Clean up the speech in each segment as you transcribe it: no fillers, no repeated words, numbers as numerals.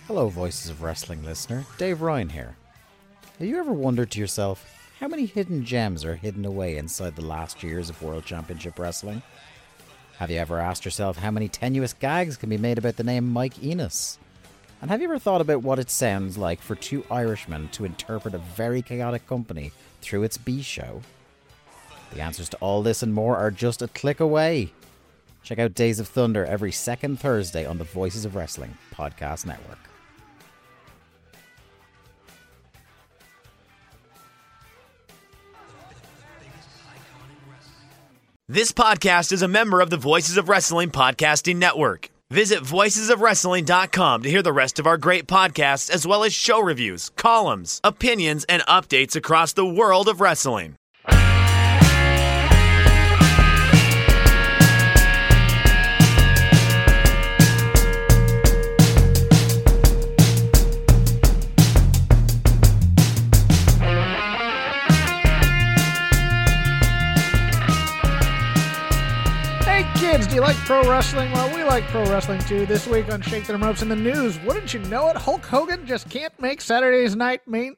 Hello, Voices of Wrestling listener. Dave Ryan here. Have you ever wondered to yourself how many hidden gems are hidden away inside the last years of World Championship Wrestling? Have you ever asked yourself how many tenuous gags can be made about the name Mike Enos? And have you ever thought about what it sounds like for two Irishmen to interpret a very chaotic company through its B show? The answers to all this and more are just a click away. Check out Days of Thunder every second Thursday on the Voices of Wrestling podcast network. This podcast is a member of the Voices of Wrestling podcasting network. Visit voicesofwrestling.com to hear the rest of our great podcasts, as well as show reviews, columns, opinions, and updates across the world of wrestling. Kids, do you like pro wrestling? Well, we like pro wrestling too. This week on Shake Them Ropes in the news, wouldn't you know it? Hulk Hogan just can't make Saturday night main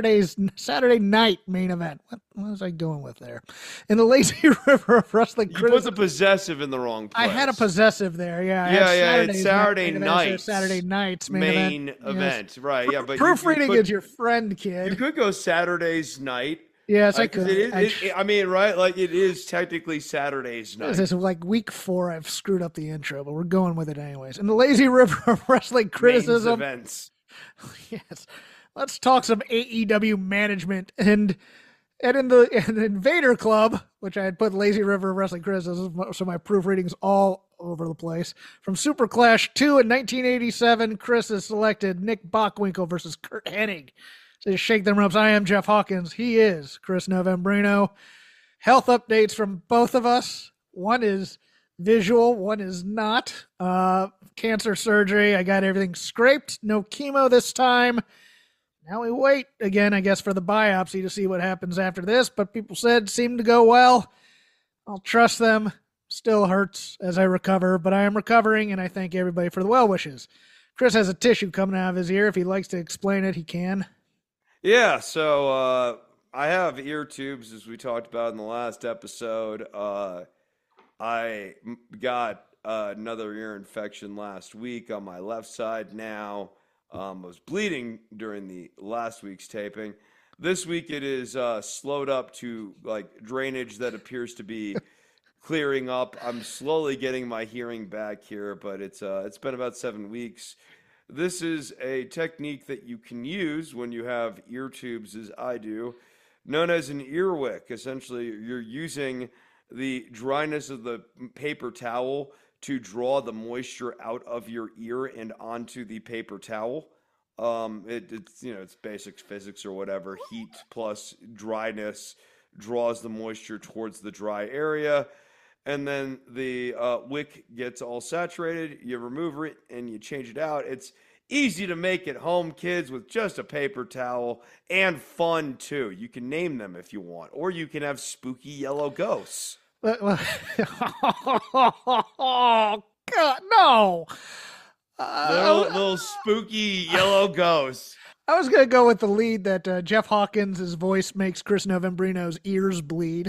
event. What was I going with there? In the Lazy River of Wrestling, you put the possessive in the wrong place. I had a possessive there. Yeah, It's Saturday night. Saturday night's main event. Yes. Right? Yeah, but proofreading is your friend, kid. You could go Saturday's night. Yes, I could. Right? Like, it is technically Saturday's night. This is like week 4. I've screwed up the intro, but we're going with it anyways. In the Lazy River of Wrestling criticism. Events. Yes. Let's talk some AEW management. And in the Invader Club, which I had put Lazy River of Wrestling criticism, so my proofreading's all over the place. From Super Clash 2 in 1987, Chris has selected Nick Bockwinkel versus Kurt Hennig. So Shake Them Ropes. I am Jeff Hawkins. He is Chris Novembrino. Health updates from both of us. One is visual, one is not. Cancer surgery. I got everything scraped. No chemo this time. Now we wait again, I guess, for the biopsy to see what happens after this. But people said seemed to go well. I'll trust them. Still hurts as I recover, but I am recovering, and I thank everybody for the well wishes. Chris has a tissue coming out of his ear. If he likes to explain it, he can. Yeah, so I have ear tubes, as we talked about in the last episode. I got another ear infection last week on my left side now. I was bleeding during the last week's taping. This week it is slowed up to like drainage that appears to be clearing up. I'm slowly getting my hearing back here, but it's been about 7 weeks. This is a technique that you can use when you have ear tubes, as I do, known as an earwick. Essentially, you're using the dryness of the paper towel to draw the moisture out of your ear and onto the paper towel. It's basic physics or whatever. Heat plus dryness draws the moisture towards the dry area. And then the wick gets all saturated, you remove it, and you change it out. It's easy to make at home, kids, with just a paper towel, and fun, too. You can name them if you want, or you can have spooky yellow ghosts. Oh, God, no! Little spooky yellow ghosts. I was going to go with the lead that Jeff Hawkins' voice makes Chris Novembrino's ears bleed.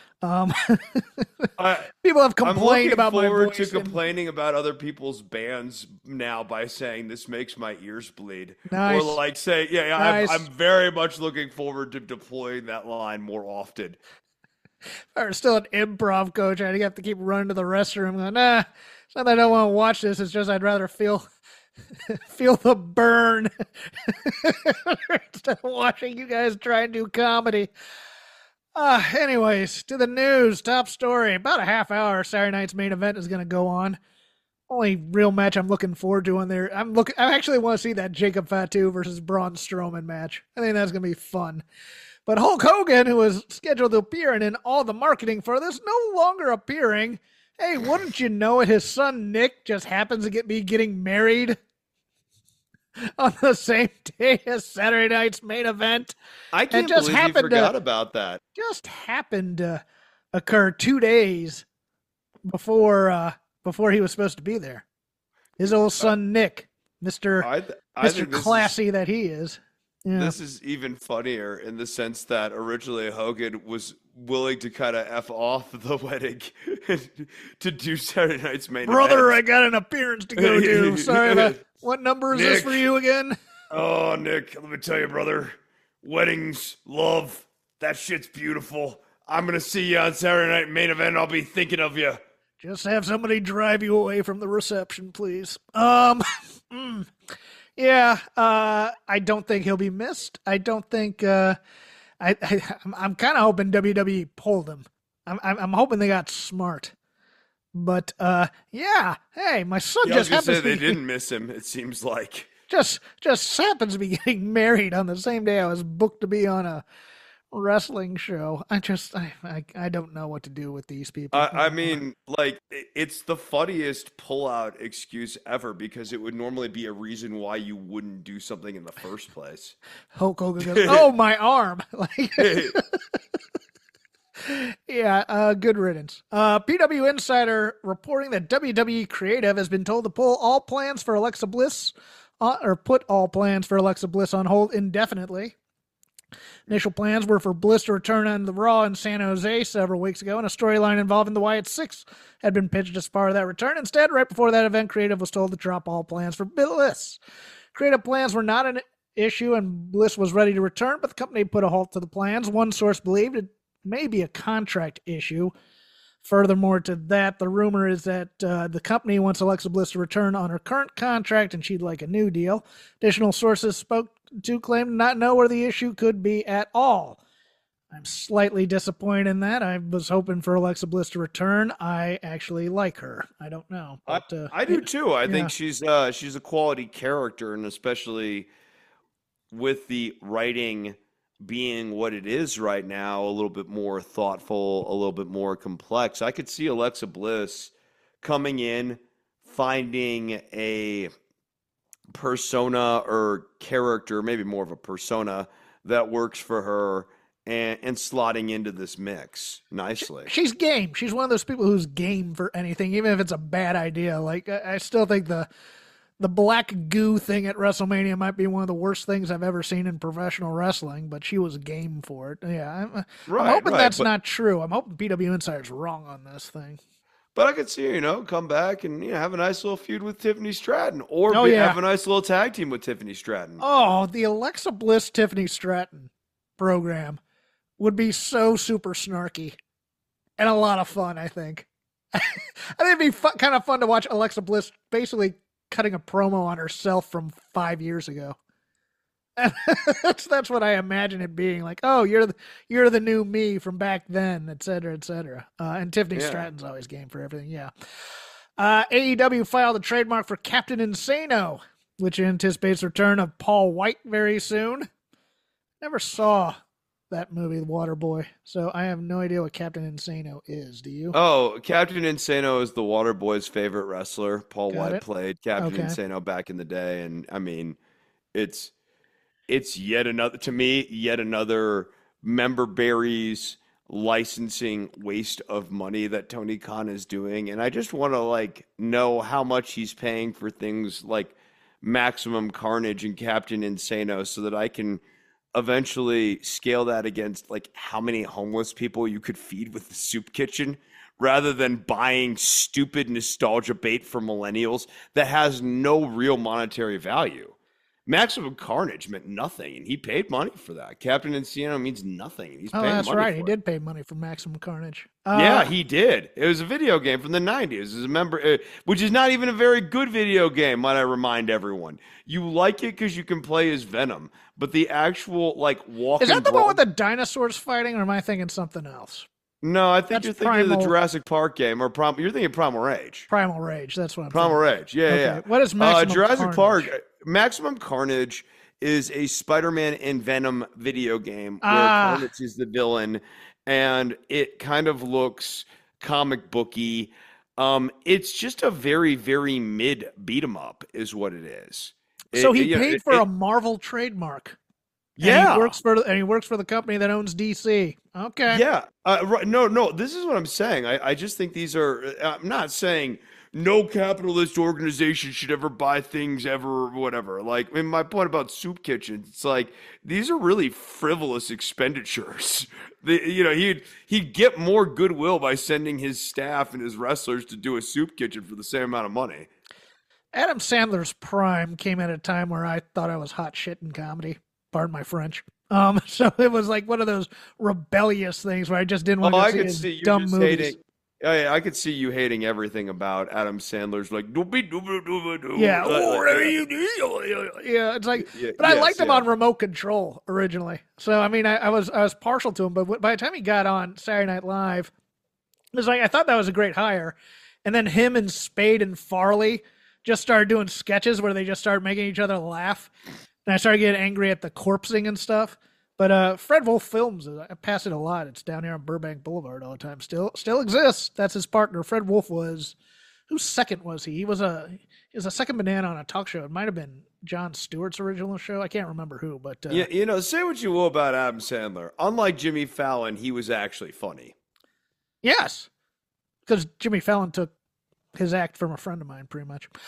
People have complained about my voice. I'm looking forward to complaining about other people's bands now by saying this makes my ears bleed. Nice. Or like say, nice. I'm very much looking forward to deploying that line more often. If I were still an improv coach, I'd have to keep running to the restroom going, nah, it's not that I don't want to watch this, it's just I'd rather feel the burn instead of watching you guys try and do comedy. Anyways, to the news. Top story. About a half hour, Saturday night's main event is going to go on. Only real match I'm looking forward to on there. I actually want to see that Jacob Fatu versus Braun Strowman match. I think that's going to be fun. But Hulk Hogan, who was scheduled to appear and in all the marketing for this, no longer appearing. Hey, wouldn't you know it? His son Nick just happens to be getting married on the same day as Saturday night's main event. I can't believe you forgot about that. Just happened to occur 2 days before he was supposed to be there. His old son Nick Mr. I Mr. think Classy that he is. Yeah. This is even funnier in the sense that originally Hogan was willing to kind of F off the wedding to do Saturday night's main Brother, I event. got an appearance to go do. Sorry about what number is this Nick. for you again? Oh, Nick, let me tell you, brother. Weddings, love, that shit's beautiful. I'm going to see you on Saturday night main event. I'll be thinking of you. Just have somebody drive you away from the reception, please. Yeah, I don't think he'll be missed. I don't think, I'm kind of hoping WWE pulled him. I'm hoping they got smart. But, yeah, hey, my son Yeah, I was just going to happens say they to be, didn't miss him, it seems like. just happens to be getting married on the same day I was booked to be on a wrestling show. I don't know what to do with these people. I mean, like, it's the funniest pullout excuse ever because it would normally be a reason why you wouldn't do something in the first place. Hulk Hogan goes, "Oh, my arm!" Like, yeah, good riddance. PW Insider reporting that WWE Creative has been told to pull all plans for Alexa Bliss, or put all plans for Alexa Bliss on hold indefinitely. Initial plans were for Bliss to return on the Raw in San Jose several weeks ago, and a storyline involving the Wyatt Six had been pitched as part of that return. Instead, right before that event, Creative was told to drop all plans for Bliss. Creative plans were not an issue, and Bliss was ready to return, but the company put a halt to the plans. One source believed it may be a contract issue. Furthermore to that, the rumor is that the company wants Alexa Bliss to return on her current contract, and she'd like a new deal. Additional sources spoke to claim to not know where the issue could be at all. I'm slightly disappointed in that. I was hoping for Alexa Bliss to return. I actually like her. I don't know. But, I do too. I think she's a quality character, and especially with the writing being what it is right now, a little bit more thoughtful, a little bit more complex. I could see Alexa Bliss coming in, finding a persona or character, maybe more of a persona that works for her, and slotting into this mix nicely. She's game. She's one of those people who's game for anything, even if it's a bad idea. Like, I still think the black goo thing at WrestleMania might be one of the worst things I've ever seen in professional wrestling, but she was game for it. Yeah, I'm hoping that's not true. I'm hoping PW Insider's wrong on this thing. But I could see her, come back and have a nice little feud with Tiffany Stratton, or have a nice little tag team with Tiffany Stratton. Oh, the Alexa Bliss Tiffany Stratton program would be so super snarky and a lot of fun, I think. I think it'd be kind of fun to watch Alexa Bliss basically cutting a promo on herself from 5 years ago. That's what I imagine it being like. Oh, you're the new me from back then, et cetera, et cetera. And Tiffany Stratton's always game for everything. Yeah. AEW filed a trademark for Captain Insano, which anticipates the return of Paul White very soon. Never saw that movie, The Waterboy, so I have no idea what Captain Insano is. Do you? Oh, Captain Insano is the Waterboy's favorite wrestler. Paul White played Captain Insano back in the day, and I mean, it's yet another member berries licensing waste of money that Tony Khan is doing, and I just want to know how much he's paying for things like Maximum Carnage and Captain Insano so that I can eventually scale that against how many homeless people you could feed with the soup kitchen rather than buying stupid nostalgia bait for millennials that has no real monetary value. Maximum Carnage meant nothing, and he paid money for that. Captain Insano means nothing, and he's paying money that's right. He for it. did pay money for Maximum Carnage. Yeah, he did. It was a video game from the 90s. Which is not even a very good video game, might I remind everyone. You like it because you can play as Venom, but the actual walk. Is that the one with the dinosaurs fighting, or am I thinking something else? No, I think you're thinking of the Jurassic Park game, or you're thinking Primal Rage. Primal Rage, that's what I'm Primal thinking. Rage, yeah. What is Maximum Jurassic Carnage? Park? Maximum Carnage is a Spider-Man and Venom video game where Carnage is the villain, and it kind of looks comic booky. It's just a very, very mid beat 'em up, is what it is. So he paid for a Marvel trademark. Yeah, and he works for the company that owns DC. Okay. Yeah. No. This is what I'm saying. I just think these are. I'm not saying no capitalist organization should ever buy things ever, whatever. Like, I mean, my point about soup kitchens, it's like these are really frivolous expenditures. He'd get more goodwill by sending his staff and his wrestlers to do a soup kitchen for the same amount of money. Adam Sandler's prime came at a time where I thought I was hot shit in comedy. Pardon my French. So it was like one of those rebellious things where I just didn't want to see his dumb movies. Hating. Oh, yeah, I could see you hating everything about Adam Sandler's like yeah, yeah. It's like, but I liked him on Remote Control originally. So I mean, I was partial to him, but by the time he got on Saturday Night Live, it was like I thought that was a great hire, and then him and Spade and Farley just started doing sketches where they just started making each other laugh, and I started getting angry at the corpsing and stuff. But Fred Wolf Films, I pass it a lot. It's down here on Burbank Boulevard all the time. Still exists. That's his partner. Fred Wolf was, whose second was he? He was a second banana on a talk show. It might have been Jon Stewart's original show. I can't remember who, but say what you will about Adam Sandler. Unlike Jimmy Fallon, he was actually funny. Yes, because Jimmy Fallon took his act from a friend of mine, pretty much.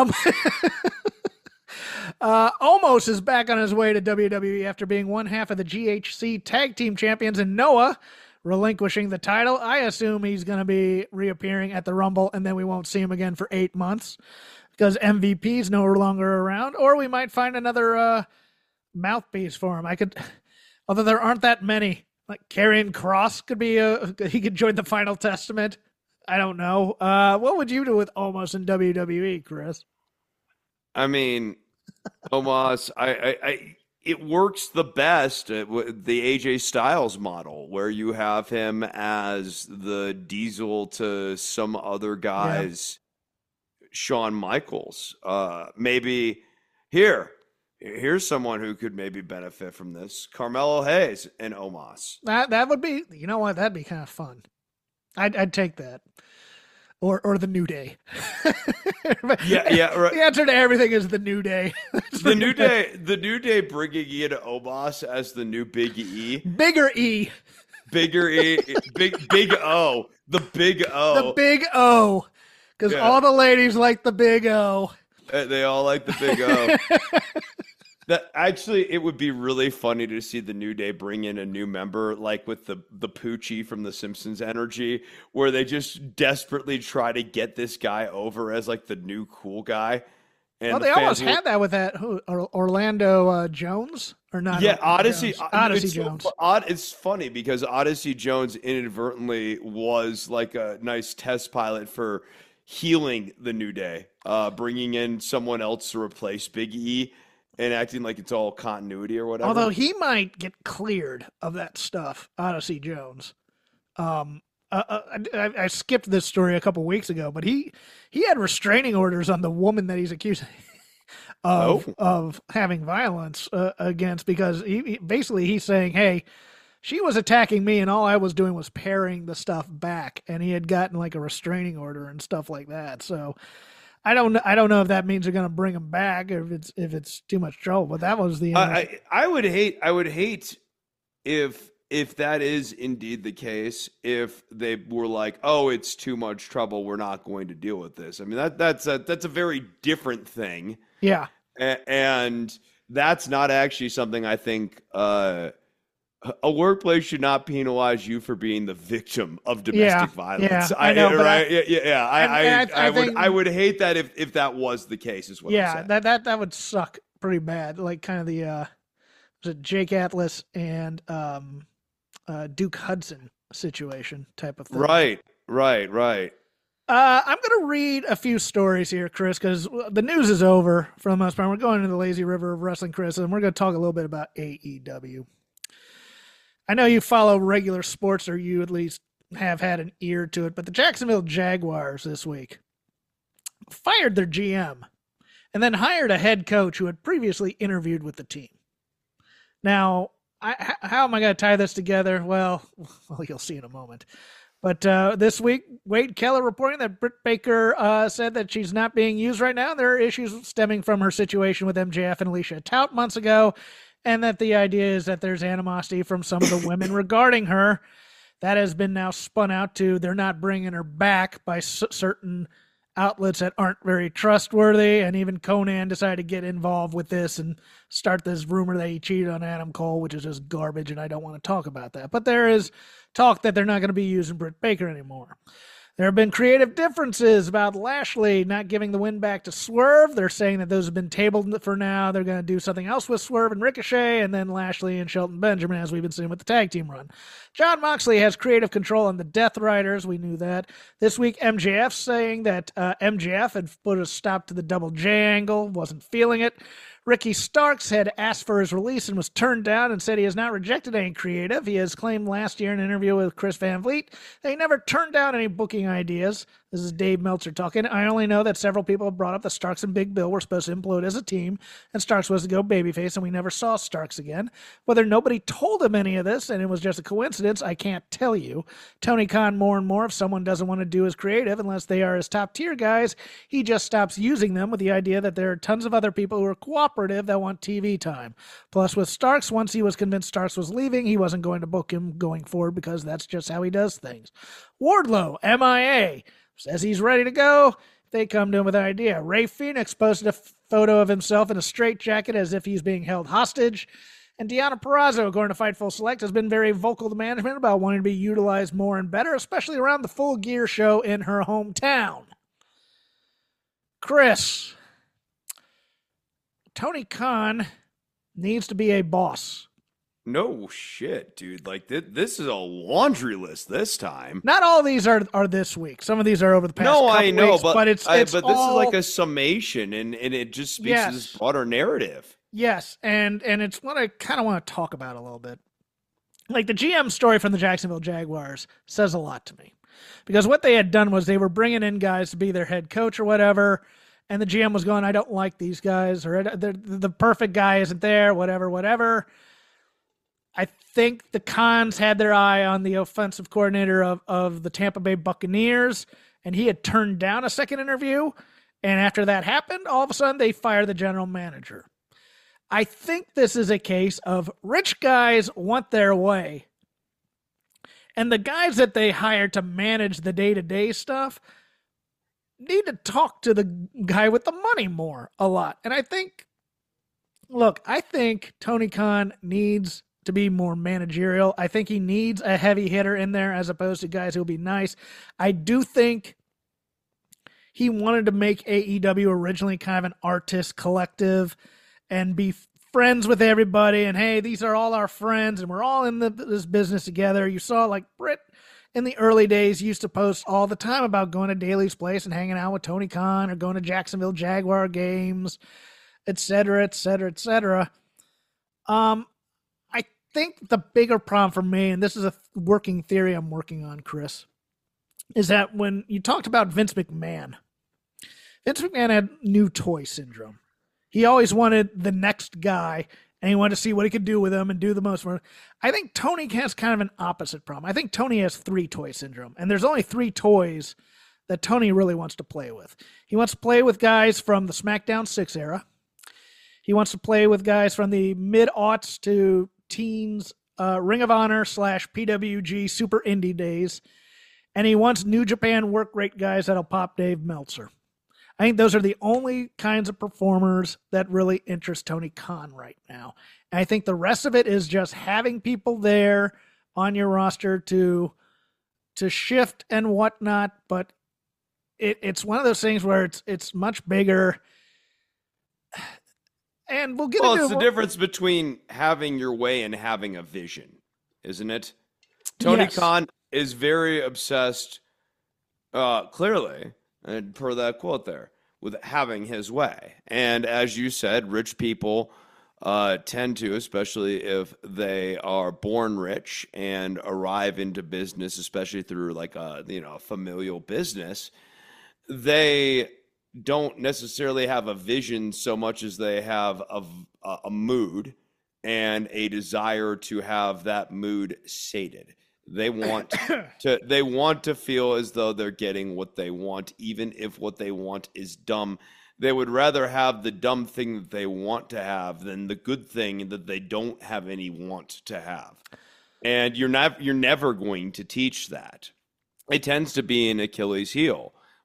Omos is back on his way to WWE after being one half of the GHC Tag Team Champions, and Noah relinquishing the title. I assume he's going to be reappearing at the Rumble, and then we won't see him again for 8 months because MVP's no longer around, or we might find another mouthpiece for him. Although there aren't that many. Like Karrion Kross could be he could join the Final Testament. I don't know. What would you do with Omos in WWE, Chris? I mean, Omos, it works the best with the AJ Styles model, where you have him as the Diesel to some other guys, Shawn Michaels. Maybe here's someone who could maybe benefit from this: Carmelo Hayes and Omos. That would be, you know what? That'd be kind of fun. I'd take that. Or the New Day. Yeah, right. The answer to everything is the New Day. The New Day bringing in Omos as the new Big E. Bigger E. Bigger E. Big O. The Big O. The Big O. Because all the ladies like the Big O. They all like the Big O. Actually, it would be really funny to see the New Day bring in a new member, like with the Poochie from The Simpsons energy, where they just desperately try to get this guy over as like the new cool guy. And they almost had that with that Orlando Jones, or not? Yeah, Odyssey Jones. It's funny because Odyssey Jones inadvertently was like a nice test pilot for healing the New Day, bringing in someone else to replace Big E. And acting like it's all continuity or whatever. Although he might get cleared of that stuff, Odyssey Jones. I skipped this story a couple weeks ago, but he had restraining orders on the woman that he's accused of having violence against, because he's saying, hey, she was attacking me and all I was doing was parrying the stuff back, and he had gotten like a restraining order and stuff like that. So I don't know if that means they're going to bring him back or if it's too much trouble, but that was the I would hate if that is indeed the case, if they were like, oh, it's too much trouble, we're not going to deal with this. I mean, that's a very different thing. Yeah. And that's not actually something I think a workplace should not penalize you for being the victim of domestic violence. Yeah, I know, I would hate that if that was the case. Is what I'm saying. that would suck pretty bad. Like kind of the was it Jake Atlas and Duke Hudson situation type of thing. Right. I'm going to read a few stories here, Chris, because the news is over for the most part. We're going to the lazy river of wrestling, Chris, and we're going to talk a little bit about AEW. I know you follow regular sports, or you at least have had an ear to it, but the Jacksonville Jaguars this week fired their GM and then hired a head coach who had previously interviewed with the team. Now, how am I going to tie this together? Well, you'll see in a moment. But this week, Wade Keller reporting that Britt Baker said that she's not being used right now. There are issues stemming from her situation with MJF and Alicia Tout months ago, and that the idea is that there's animosity from some of the women regarding her. That has been now spun out to they're not bringing her back by certain outlets that aren't very trustworthy, and even Conan decided to get involved with this and start this rumor that he cheated on Adam Cole, which is just garbage, and I don't want to talk about that. But there is talk that they're not going to be using Britt Baker anymore. There have been creative differences about Lashley not giving the win back to Swerve. They're saying that those have been tabled for now. They're going to do something else with Swerve and Ricochet, and then Lashley and Shelton Benjamin, as we've been seeing with the tag team run. Jon Moxley has creative control on the Death Riders. We knew that. This week, MJF saying that MJF had put a stop to the Double J angle, wasn't feeling it. Ricky Starks had asked for his release and was turned down and said he has not rejected any creative. He has claimed last year in an interview with Chris Van Vliet that he never turned down any booking ideas. This is Dave Meltzer talking. I only know that several people have brought up that Starks and Big Bill were supposed to implode as a team, and Starks was to go babyface, and we never saw Starks again. Whether nobody told him any of this and it was just a coincidence, I can't tell you. Tony Khan, more and more, if someone doesn't want to do his creative unless they are his top-tier guys, he just stops using them with the idea that there are tons of other people who are cooperative that want TV time. Plus, with Starks, once he was convinced Starks was leaving, he wasn't going to book him going forward because that's just how he does things. Wardlow, MIA. Says he's ready to go. They come to him with an idea. Ray Phoenix posted a photo of himself in a straitjacket as if he's being held hostage. And Deonna Purrazzo, according to Fightful Select, has been very vocal to management about wanting to be utilized more and better, especially around the Full Gear show in her hometown. Chris, Tony Khan needs to be a boss. No shit, dude. Like, this is a laundry list this time. Not all of these are this week. Some of these are over the past couple I know, weeks, but this is like a summation, and it just speaks to this broader narrative. Yes, and it's what I kind of want to talk about a little bit. Like, the GM story from the Jacksonville Jaguars says a lot to me. Because what they had done was they were bringing in guys to be their head coach or whatever, and the GM was going, I don't like these guys, or the perfect guy isn't there, whatever. I think the Khans had their eye on the offensive coordinator of the Tampa Bay Buccaneers, and he had turned down a second interview. And after that happened, all of a sudden they fired the general manager. I think this is a case of rich guys want their way, and the guys that they hired to manage the day-to-day stuff need to talk to the guy with the money more a lot. And I think Tony Khan needs to be more managerial. I think he needs a heavy hitter in there as opposed to guys who'll be nice. I do think he wanted to make AEW originally kind of an artist collective and be friends with everybody. And hey, these are all our friends and we're all in this business together. You saw like Britt in the early days used to post all the time about going to Daly's place and hanging out with Tony Khan or going to Jacksonville Jaguar games, et cetera, et cetera, et cetera. I think the bigger problem for me, and this is a working theory I'm working on, Chris, is that when you talked about Vince McMahon had new toy syndrome. He always wanted the next guy, and he wanted to see what he could do with them and do the most for him. I think Tony has kind of an opposite problem. I think Tony has 3 toy syndrome, and there's only 3 toys that Tony really wants to play with. He wants to play with guys from the SmackDown 6 era. He wants to play with guys from the mid-aughts to teens, Ring of Honor / PWG Super Indie days, and he wants New Japan work rate guys that'll pop Dave Meltzer. I think those are the only kinds of performers that really interest Tony Khan right now. And I think the rest of it is just having people there on your roster to shift and whatnot, but it's one of those things where it's much bigger. And we'll get into it's the difference between having your way and having a vision, isn't it? Tony Khan is very obsessed, clearly, and per that quote there, with having his way. And as you said, rich people tend to, especially if they are born rich and arrive into business, especially through like a familial business, they don't necessarily have a vision so much as they have a mood and a desire to have that mood sated. They want to feel as though they're getting what they want, even if what they want is dumb. They would rather have the dumb thing that they want to have than the good thing that they don't have any want to have. And you're never going to teach that. It tends to be an Achilles heel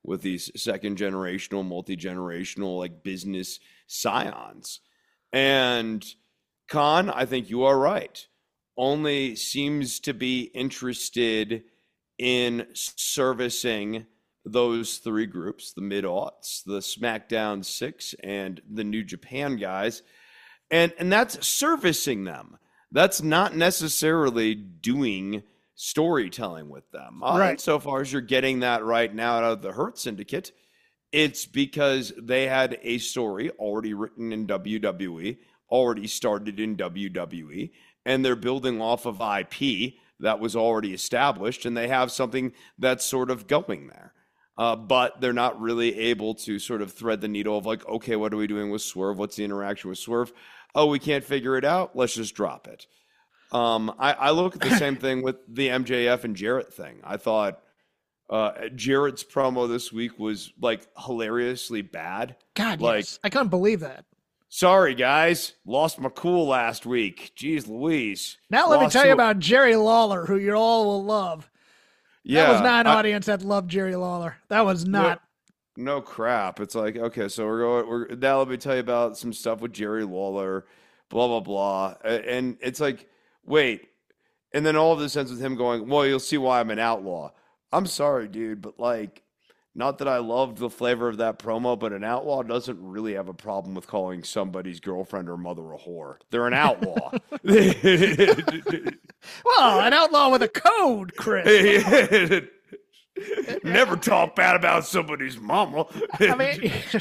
with these second generational, multi-generational like business scions. And Khan, I think you are right, only seems to be interested in servicing those three groups, the mid-aughts, the SmackDown 6, and the New Japan guys. And that's servicing them. That's not necessarily doing storytelling with them. Right. So far as you're getting that right now out of the Hurt Syndicate, it's because they had a story already written in WWE, already started in WWE, and they're building off of IP that was already established, and they have something that's sort of going there. But they're not really able to sort of thread the needle of like, okay, what are we doing with Swerve? What's the interaction with Swerve? Oh, we can't figure it out. Let's just drop it. I look at the same thing with the MJF and Jarrett thing. I thought Jarrett's promo this week was like hilariously bad. God, like, yes. I couldn't believe that. Sorry, guys. Lost my cool last week. Jeez Louise. Now let me tell you about Jerry Lawler, who you all will love. Yeah, that was not an audience that loved Jerry Lawler. That was not. No crap. It's like, okay, so now let me tell you about some stuff with Jerry Lawler, blah, blah, blah. And it's like, wait. And then all of this ends with him going, well, you'll see why I'm an outlaw. I'm sorry, dude, but like, not that I loved the flavor of that promo, but an outlaw doesn't really have a problem with calling somebody's girlfriend or mother a whore. They're an outlaw. Well, an outlaw with a code, Chris. Never talk bad about somebody's mama. I mean,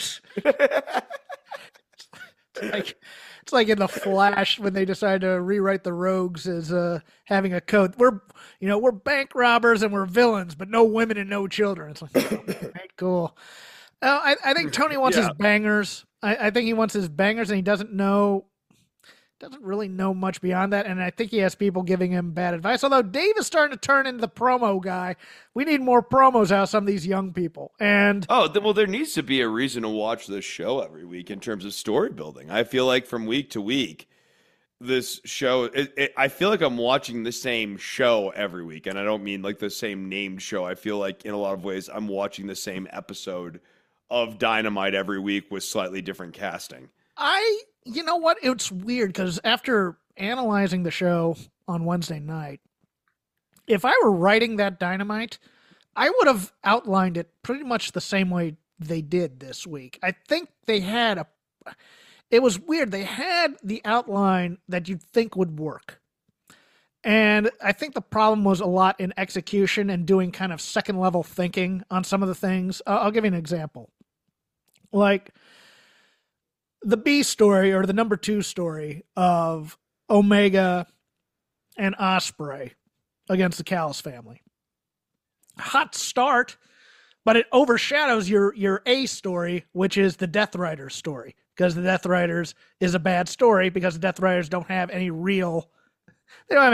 it's like in The Flash when they decide to rewrite the Rogues as having a code. We're bank robbers and we're villains, but no women and no children. It's like, right, cool. I think Tony wants his bangers. I think he wants his bangers, and he doesn't really know much beyond that. And I think he has people giving him bad advice. Although Dave is starting to turn into the promo guy. We need more promos out of some of these young people. And there needs to be a reason to watch this show every week in terms of story building. I feel like from week to week, this show, I feel like I'm watching the same show every week. And I don't mean like the same named show. I feel like in a lot of ways, I'm watching the same episode of Dynamite every week with slightly different casting. You know what? It's weird because after analyzing the show on Wednesday night, if I were writing that Dynamite, I would have outlined it pretty much the same way they did this week. I think it was weird. They had the outline that you'd think would work. And I think the problem was a lot in execution and doing kind of second level thinking on some of the things. I'll give you an example. Like the B story, or the number 2 story of Omega and Ospreay against the Callis family. Hot start, but it overshadows your A story, which is the Death Riders story, because the Death Riders is a bad story because the Death Riders don't have any real, how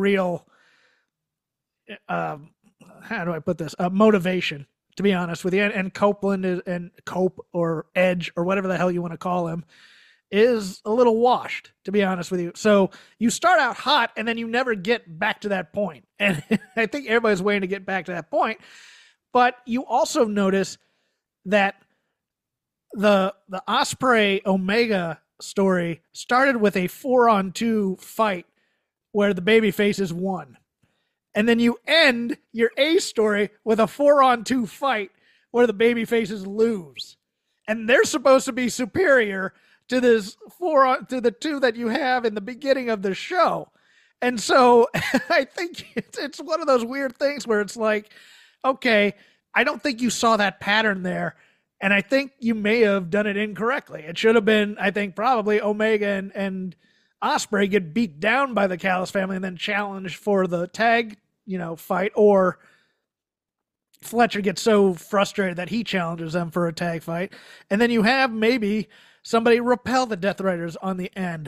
do I put this? Motivation, to be honest with you. And Copeland and Cope or Edge or whatever the hell you want to call him is a little washed, to be honest with you. So you start out hot and then you never get back to that point. And I think everybody's waiting to get back to that point. But you also notice that the Ospreay Omega story started with a 4-on-2 fight where the baby faces won. And then you end your A story with a 4-on-2 fight where the baby faces lose. And they're supposed to be superior to this to the 2 that you have in the beginning of the show. And so I think it's one of those weird things where it's like, okay, I don't think you saw that pattern there. And I think you may have done it incorrectly. It should have been, I think, probably Omega and Ospreay get beat down by the Callis family and then challenged for the tag, fight, or Fletcher gets so frustrated that he challenges them for a tag fight. And then you have maybe somebody repel the Death Riders on the end.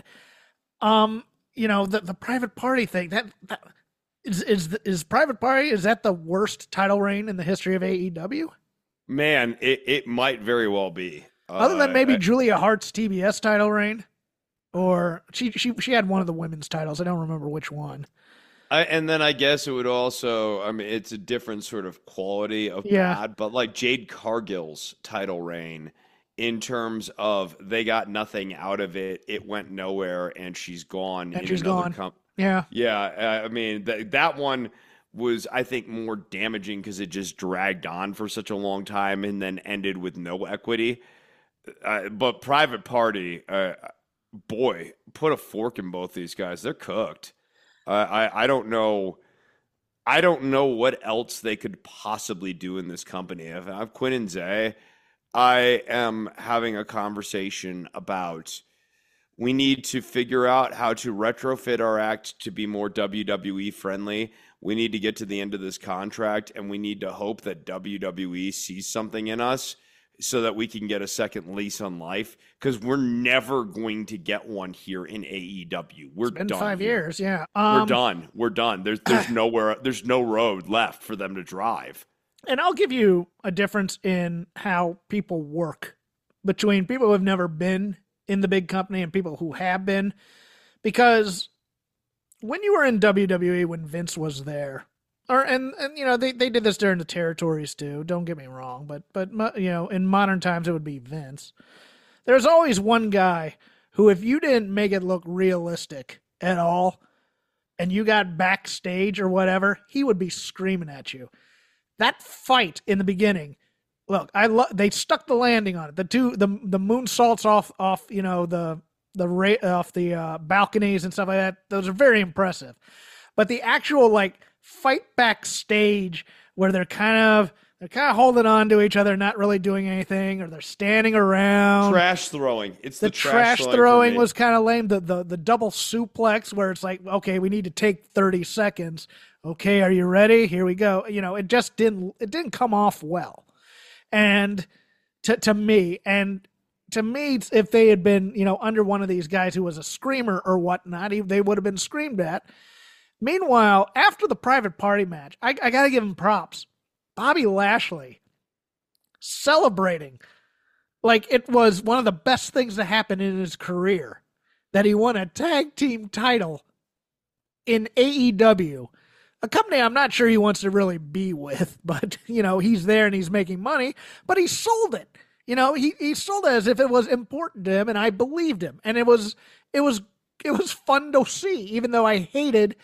The Private Party thing, that is Private Party, is that the worst title reign in the history of AEW? Man, it might very well be. Other than maybe Julia Hart's TBS title reign, or she had one of the women's titles. I don't remember which one. And then I guess it would also, I mean, it's a different sort of quality of bad, but like Jade Cargill's title reign, in terms of they got nothing out of it, it went nowhere, and she's gone. And she's gone. Yeah. I mean, that one was, I think, more damaging because it just dragged on for such a long time and then ended with no equity. But Private Party, boy, put a fork in both these guys. They're cooked. I don't know. I don't know what else they could possibly do in this company. If I'm Quinn and Zay, I am having a conversation about we need to figure out how to retrofit our act to be more WWE friendly. We need to get to the end of this contract, and we need to hope that WWE sees something in us so that we can get a second lease on life, because we're never going to get one here in AEW. We're done. It's been 5 years, yeah. We're done. We're done. There's no road left for them to drive. And I'll give you a difference in how people work between people who have never been in the big company and people who have been. Because when you were in WWE, when Vince was there, and you know, they did this during the territories too, don't get me wrong, but you know, in modern times it would be Vince. There's always one guy who, if you didn't make it look realistic at all, and you got backstage or whatever, he would be screaming at you. That fight in the beginning, look, they stuck the landing on it. The moonsaults off you know, off the balconies and stuff like that. Those are very impressive. But the actual like fight backstage where they're kind of holding on to each other, not really doing anything, or they're standing around. Trash throwing. It's the trash throwing was kind of lame. The double suplex where it's like, okay, we need to take 30 seconds. Okay, are you ready? Here we go. You know, it didn't come off well. And to me, if they had been, you know, under one of these guys who was a screamer or whatnot, they would have been screamed at. Meanwhile, after the Private Party match, I got to give him props. Bobby Lashley celebrating like it was one of the best things to happen in his career, that he won a tag team title in AEW, a company I'm not sure he wants to really be with, but, you know, he's there and he's making money, but he sold it. You know, he sold it as if it was important to him, and I believed him. And it was fun to see, even though I hated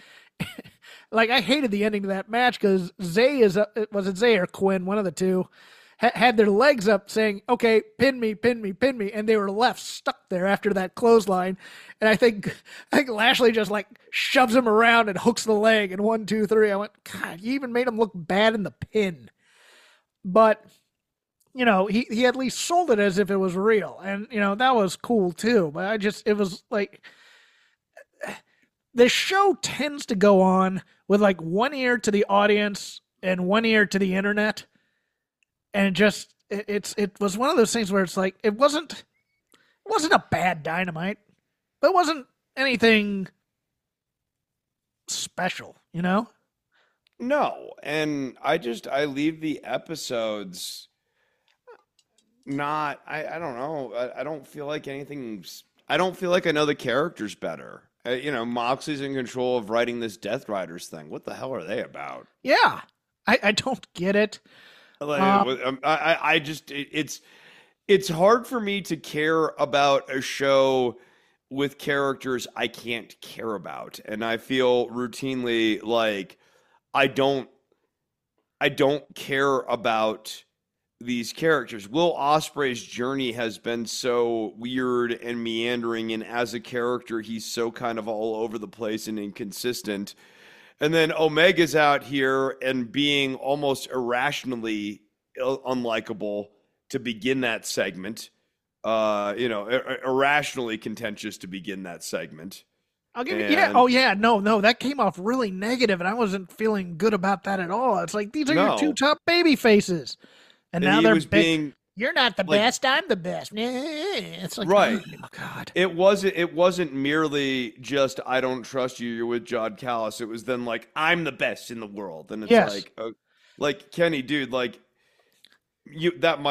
the ending of that match, because was it Zay or Quinn, one of the two, had their legs up saying, okay, pin me, and they were left stuck there after that clothesline. And I think Lashley just like shoves him around and hooks the leg, and 1, 2, 3. I went, God, you even made him look bad in the pin. But, you know, he at least sold it as if it was real. And, you know, that was cool too. But it was like, the show tends to go on with like one ear to the audience and one ear to the internet. And it was one of those things where it's like, it wasn't a bad Dynamite, but it wasn't anything special, you know? No. And I leave the episodes not, I don't know. I don't feel like I don't feel like I know the characters better. You know, Moxley's in control of writing this Death Riders thing. What the hell are they about? Yeah. I don't get it. It's hard for me to care about a show with characters I can't care about, and I feel routinely like I don't care about these characters. Will Ospreay's journey has been so weird and meandering, and as a character, he's so kind of all over the place and inconsistent. And then Omega's out here and being almost irrationally unlikable to begin that segment. You know, irrationally contentious to begin that segment. I'll give you, yeah. Oh, yeah. No, that came off really negative, and I wasn't feeling good about that at all. It's like, these are your two top baby faces. And now they're big. You're not the best. I'm the best. It's like, right. Oh God. It wasn't merely just, I don't trust you. You're with John Callis. It was then like, I'm the best in the world. And it's like Kenny, dude, like that might have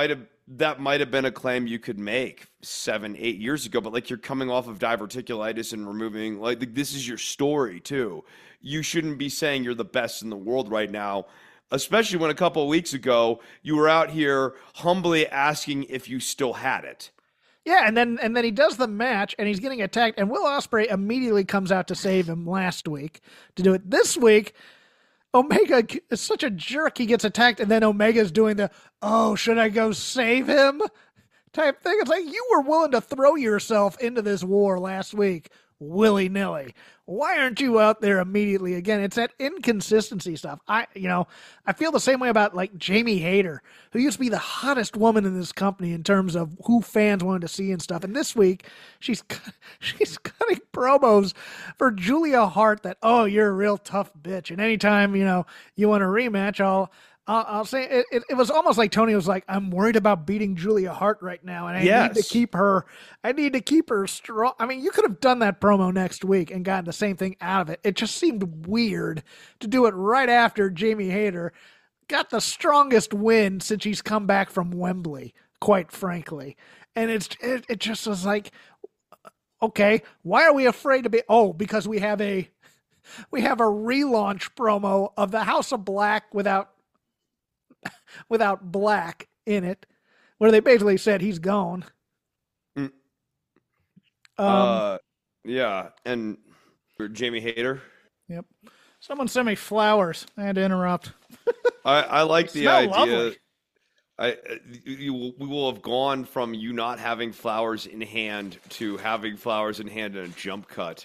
that might have been a claim you could make 7, 8 years ago, but like you're coming off of diverticulitis and removing, like this is your story too. You shouldn't be saying you're the best in the world right now, especially when a couple of weeks ago you were out here humbly asking if you still had it. Yeah, and then he does the match, and he's getting attacked, and Will Ospreay immediately comes out to save him last week. To do it this week, Omega is such a jerk. He gets attacked, and then Omega's doing the, oh, should I go save him type thing. It's like you were willing to throw yourself into this war last week willy-nilly. Why aren't you out there immediately? Again, it's that inconsistency stuff. I feel the same way about like Jamie Hayter, who used to be the hottest woman in this company in terms of who fans wanted to see and stuff. And this week, she's cutting promos for Julia Hart that, oh, you're a real tough bitch. And anytime, you want a rematch, I'll say it was almost like Tony was like, I'm worried about beating Julia Hart right now, and I need to keep her strong. I mean, you could have done that promo next week and gotten the same thing out of it. It just seemed weird to do it right after Jamie Hayter got the strongest win since he's come back from Wembley, quite frankly. And it just was like, okay, why are we afraid to be? Oh, because we have a relaunch promo of the House of Black without Black in it, where they basically said he's gone. Yeah, and Jamie Hayter. Yep. Someone sent me flowers. I had to interrupt. I like the idea. Lovely. We will have gone from you not having flowers in hand to having flowers in hand in a jump cut.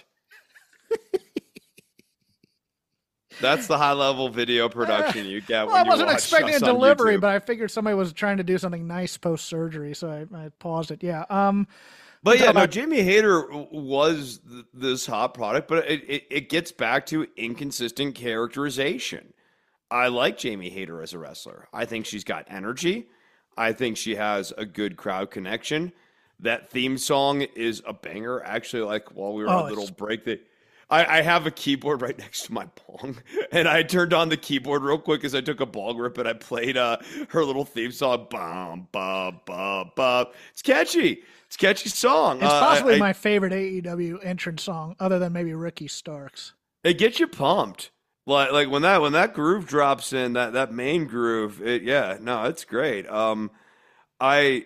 That's the high-level video production you get. Well, I wasn't expecting a delivery, but I figured somebody was trying to do something nice post-surgery, so I paused it. Yeah. But yeah, no, Jamie Hayter was this hot product, but it gets back to inconsistent characterization. I like Jamie Hayter as a wrestler. I think she's got energy. I think she has a good crowd connection. That theme song is a banger. Actually, like while we were on a little break, I have a keyboard right next to my bong, and I turned on the keyboard real quick as I took a bong rip, and I played her little theme song. Bum, bum, bum, bum. It's catchy. It's a catchy song. It's possibly my favorite AEW entrance song, other than maybe Ricky Starks. It gets you pumped. Like when that groove drops in, that main groove, it's great. I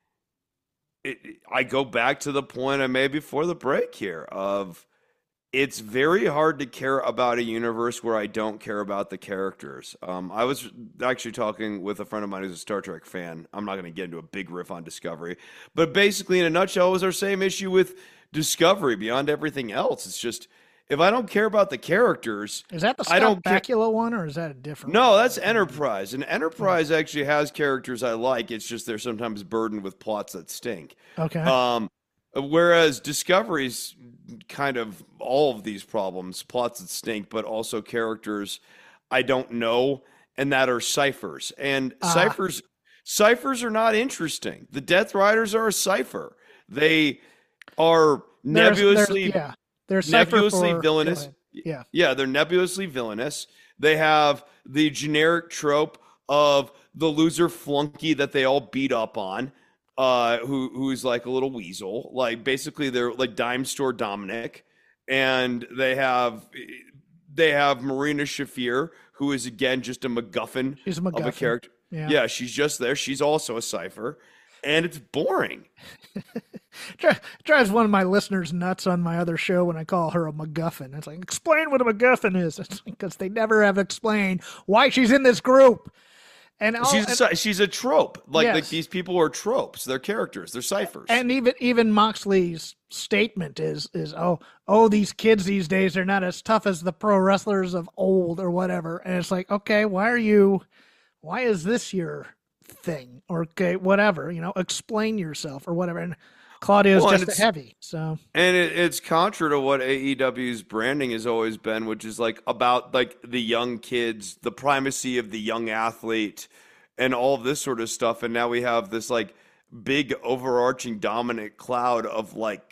go back to the point I made before the break here of it's very hard to care about a universe where I don't care about the characters. I was actually talking with a friend of mine who's a Star Trek fan. I'm not going to get into a big riff on Discovery, but basically in a nutshell, it was our same issue with Discovery beyond everything else. It's just, if I don't care about the characters, is that the Scott Bakula one, or is that a different one? No, that's Enterprise. And Enterprise actually has characters I like. It's just they're sometimes burdened with plots that stink. Okay. Whereas Discovery's kind of all of these problems, plots that stink, but also characters I don't know and that are ciphers. And ciphers are not interesting. The Death Riders are a cipher. They are nebulously villainous. Yeah, they're nebulously villainous. They have the generic trope of the loser flunky that they all beat up on. Who's like a little weasel. Like basically they're like dime store Dominic, and they have Marina Shafir, who is again just a MacGuffin, of a character. Yeah, she's just there. She's also a cipher, and it's boring. Drives one of my listeners nuts on my other show when I call her a MacGuffin. It's like, explain what a MacGuffin is. It's because they never have explained why she's in this group. And she's a trope. Like these people are tropes. They're characters. They're ciphers. And even Moxley's statement is these kids these days are not as tough as the pro wrestlers of old or whatever. And it's like, okay, why is this your thing? Or okay, whatever, explain yourself or whatever. And Claudio's just heavy. So, and it's contra to what AEW's branding has always been, which is like about like the young kids, the primacy of the young athlete, and all of this sort of stuff. And now we have this like big overarching dominant cloud of like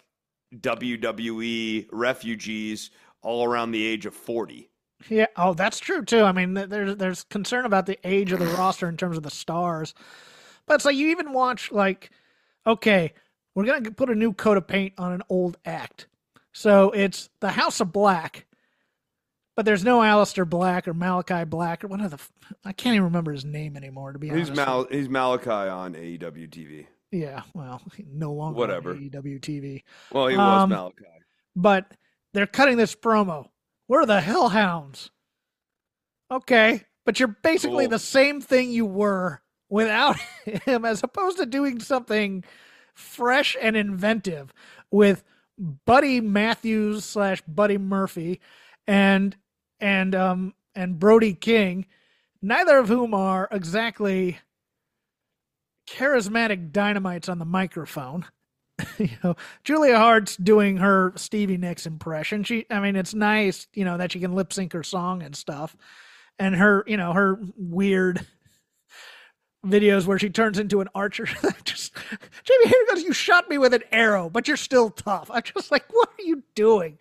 WWE refugees all around the age of 40. Yeah. Oh, that's true too. I mean, there's concern about the age of the roster in terms of the stars. But it's like you even watch like, okay, we're going to put a new coat of paint on an old act. So it's the House of Black, but there's no Aleister Black or Malachi Black or I can't even remember his name anymore, to be honest. He's Malachi on AEW TV. Yeah, well, no longer Whatever. on AEW TV. Well, he was Malachi. But they're cutting this promo. We're the Hellhounds. Okay, but you're basically the same thing you were without him, as opposed to doing something fresh and inventive with Buddy Matthews / Buddy Murphy and Brody King, neither of whom are exactly charismatic dynamites on the microphone. Julia Hart's doing her Stevie Nicks impression. It's nice, that she can lip sync her song and stuff. And her weird videos where she turns into an archer. Jamie, here goes, you shot me with an arrow, but you're still tough. I'm just like, what are you doing?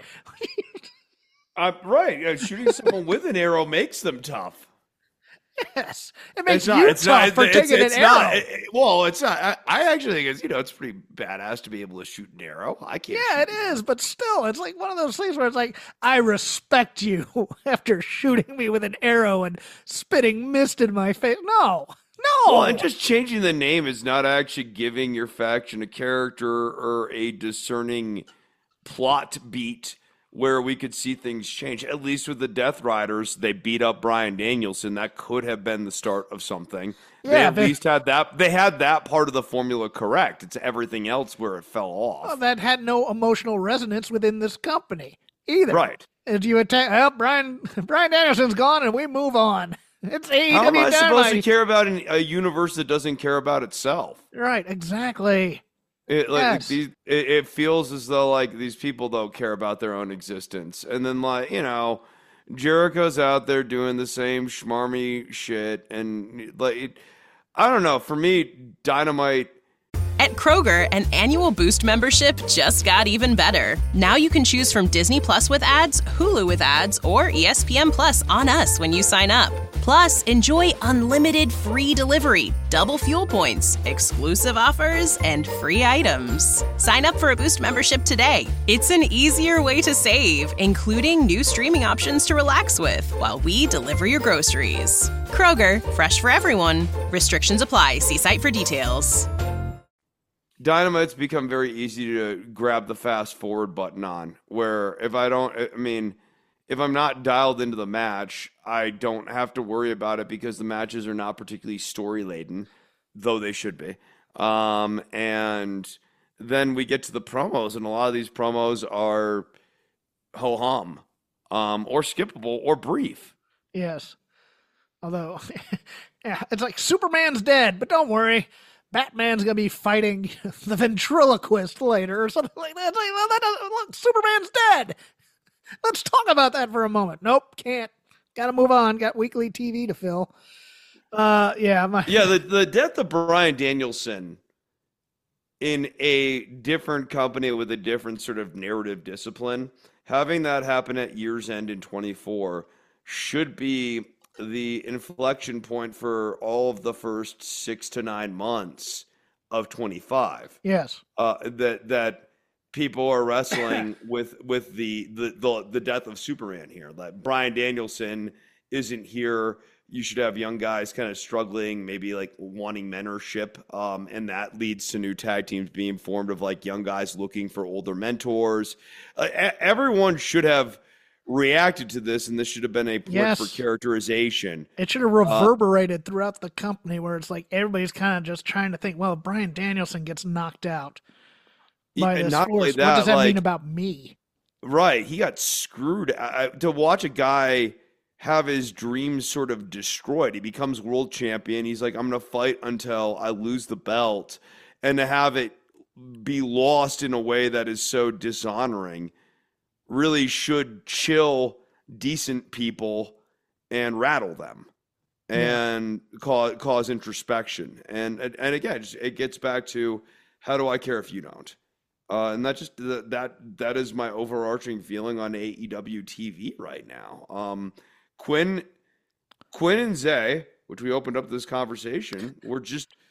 Right. Shooting someone with an arrow makes them tough. Yes. It makes you tough for taking an arrow. It's not. I actually think it's pretty badass to be able to shoot an arrow. I can't. Yeah, it is. But still, it's like one of those things where it's like, I respect you after shooting me with an arrow and spitting mist in my face. No. Well, and just changing the name is not actually giving your faction a character or a discerning plot beat where we could see things change. At least with the Death Riders, they beat up Bryan Danielson. That could have been the start of something. Yeah, they at least had that. They had that part of the formula correct. It's everything else where it fell off. Well, that had no emotional resonance within this company either. Right. If you attack, Bryan Danielson's gone and we move on. It's AEW How am I Dynamite. supposed to care about a universe that doesn't care about itself? Right, exactly. It feels as though these people don't care about their own existence. And then Jericho's out there doing the same schmarmy shit. And I don't know. For me, Dynamite. At Kroger, an annual Boost membership just got even better. Now you can choose from Disney Plus with ads, Hulu with ads, or ESPN Plus on us when you sign up. Plus, enjoy unlimited free delivery, double fuel points, exclusive offers, and free items. Sign up for a Boost membership today. It's an easier way to save, including new streaming options to relax with while we deliver your groceries. Kroger, fresh for everyone. Restrictions apply. See site for details. Dynamite's become very easy to grab the fast forward button on, where if I'm not dialed into the match, I don't have to worry about it because the matches are not particularly story laden, though they should be. And then we get to the promos, and a lot of these promos are ho-hum, or skippable, or brief. Yes. Although, yeah, it's like Superman's dead, but don't worry. Batman's going to be fighting the ventriloquist later or something like that. Look, Superman's dead. Let's talk about that for a moment. Nope, can't. Got to move on. Got weekly TV to fill. The death of Bryan Danielson in a different company with a different sort of narrative discipline, having that happen at year's end in 24 should be the inflection point for all of the first 6 to 9 months of 25. Yes. That people are wrestling with the death of Superman here. That Bryan Danielson isn't here. You should have young guys kind of struggling, maybe wanting mentorship, and that leads to new tag teams being formed of young guys looking for older mentors. Everyone should have reacted to this, and this should have been a point for characterization. It should have reverberated throughout the company, where it's everybody's kind of just trying to think, well, if Bryan Danielson gets knocked out by this force, what does that mean about me? Right. He got screwed. To watch a guy have his dreams sort of destroyed. He becomes world champion. He's like, I'm going to fight until I lose the belt. And to have it be lost in a way that is so dishonoring really should chill decent people and rattle them and cause introspection. And again, it gets back to, how do I care if you don't? And that is my overarching feeling on AEW TV right now. Quinn and Zay, which we opened up this conversation, were just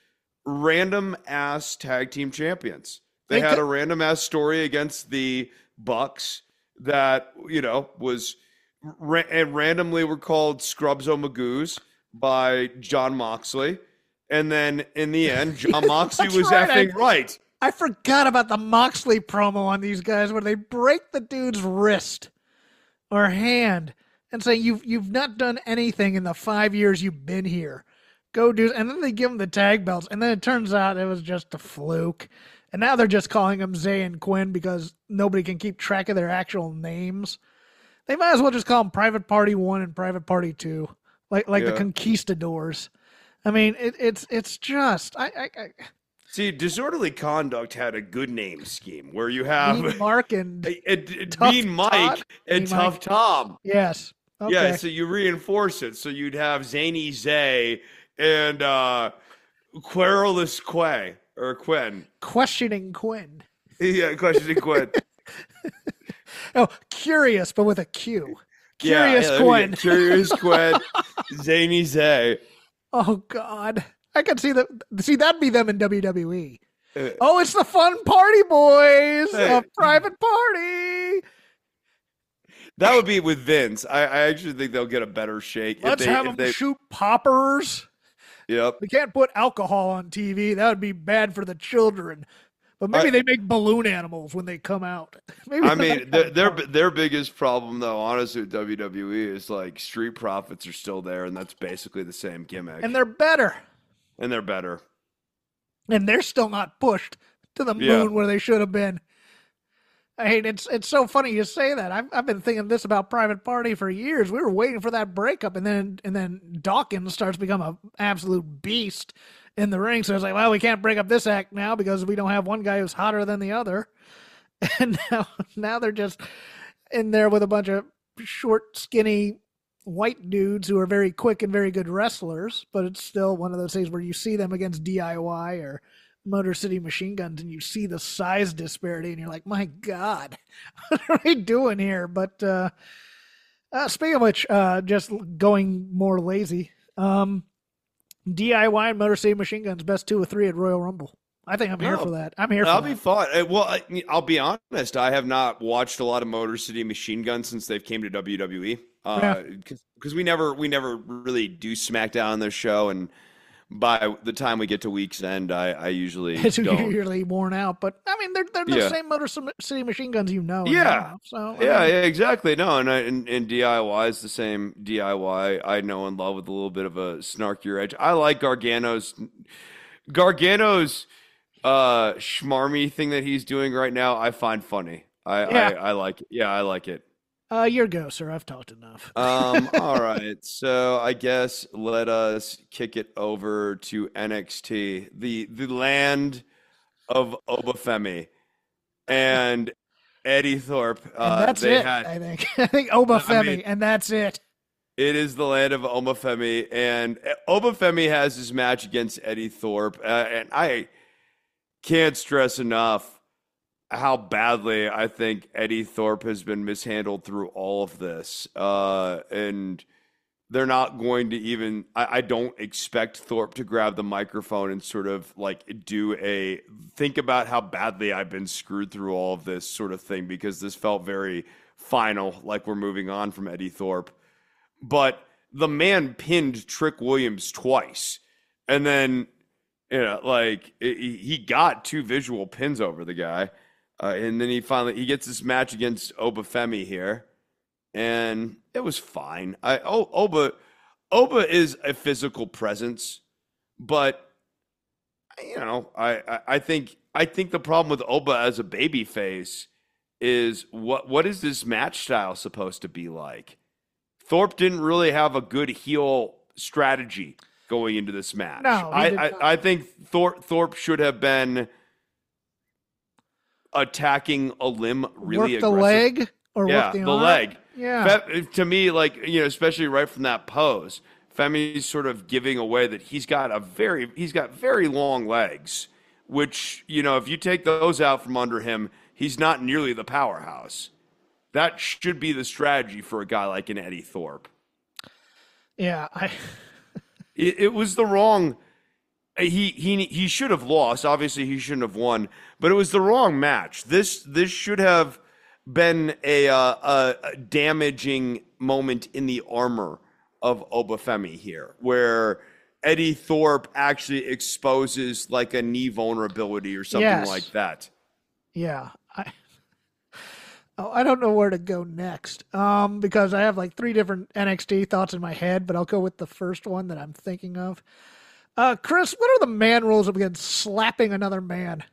random ass tag team champions. They They had could- a random ass story against the Bucks that, was and randomly were called Scrubs O'Magoos by John Moxley. And then in the end, John Moxley That's was right. effing right. I forgot about the Moxley promo on these guys where they break the dude's wrist or hand and say, you've not done anything in the 5 years you've been here. Go do, and then they give him the tag belts, and then it turns out it was just a fluke. And now they're just calling him Zay and Quinn because nobody can keep track of their actual names. They might as well just call them Private Party 1 and Private Party 2, like the Yeah. Conquistadors. I mean, it's just See, Disorderly Conduct had a good name scheme where you have Mean Mark and Tough Mean Mike Todd? and Mean Tough Mike. Tom. yes, okay. Yeah, so you reinforce it. So you'd have Zany Zay and Querulous Quay or Quinn. Questioning Quinn. Yeah, questioning Quinn. Oh, Curious, but with a Q. Yeah, Curious there we Quinn. go. Curious Quinn. Zany Zay. Oh God, I could see that. See, that'd be them in WWE. Uh, Oh, it's the Fun Party Boys, Hey. a private party. That would be with Vince. I actually think they'll get a better shake. Let's have them shoot poppers. Yep. We can't put alcohol on TV. That would be bad for the children. But maybe they make balloon animals when they come out. Maybe I mean, that's their biggest problem, though, honestly, with WWE is like Street Profits are still there, and that's basically the same gimmick. and they're better. And they're better. And they're still not pushed to the moon Yeah. where they should have been. I mean, it's so funny you say that. I've been thinking this about Private Party for years. We were waiting for that breakup, and then Dawkins starts to become an absolute beast in the ring. So it's like, well, we can't break up this act now because we don't have one guy who's hotter than the other. And now they're just in there with a bunch of short, skinny white dudes who are very quick and very good wrestlers. But it's still one of those things where you see them against DIY or Motor City Machine Guns and you see the size disparity and you're like, my God, what are we doing here? But speaking of which, just going more lazy, DIY and Motor City Machine Guns best 2 or 3 at Royal Rumble. I think I'm here Oh, for that. I'm here for That'll that. be fun. Well, I'll be honest. I have not watched a lot of Motor City Machine Guns since they've came to WWE. Yeah. Because we never really do SmackDown on their show, and by the time we get to week's end, I usually It's don't. usually worn out, but I mean, they're the Yeah. same Motor City Machine Guns and Yeah. now, so Yeah, exactly. No, and DIY is the same DIY I know and love with a little bit of a snarkier edge. I like Gargano's schmarmy thing that he's doing right now. I find funny. I like it. Yeah, I like it. Your go, sir. I've talked enough. All right. So I guess let us kick it over to NXT, the land of Obafemi and Eddie Thorpe. And that's they it, had I think. I think Obafemi, mean- and that's it. It is the land of Obafemi, and Obafemi has his match against Eddie Thorpe, and I can't stress enough how badly I think Eddie Thorpe has been mishandled through all of this. And they're not going to even, I don't expect Thorpe to grab the microphone and sort of like think about how badly I've been screwed through all of this sort of thing, because this felt very final, like we're moving on from Eddie Thorpe. But the man pinned Trick Williams twice. And then, he got 2 visual pins over the guy. And then he gets this match against Obafemi here, and it was fine. Oba is a physical presence, but I think the problem with Oba as a babyface is what is this match style supposed to be like? Thorpe didn't really have a good heel strategy going into this match. No, he did not. I think Thorpe should have been attacking a limb really Work the aggressive. leg or Yeah, work the the arm? leg. Yeah. To me, especially right from that pose, Femi's sort of giving away that he's got very long legs, which, if you take those out from under him, he's not nearly the powerhouse. That should be the strategy for a guy like an Eddie Thorpe. Yeah. It was the wrong. he should have lost. Obviously, he shouldn't have won, but it was the wrong match. This should have been a damaging moment in the armor of Obafemi here, where Eddie Thorpe actually exposes like a knee vulnerability or something like that. Yeah. I don't know where to go next because I have like 3 different NXT thoughts in my head, but I'll go with the first one that I'm thinking of. Chris, what are the man rules against slapping another man?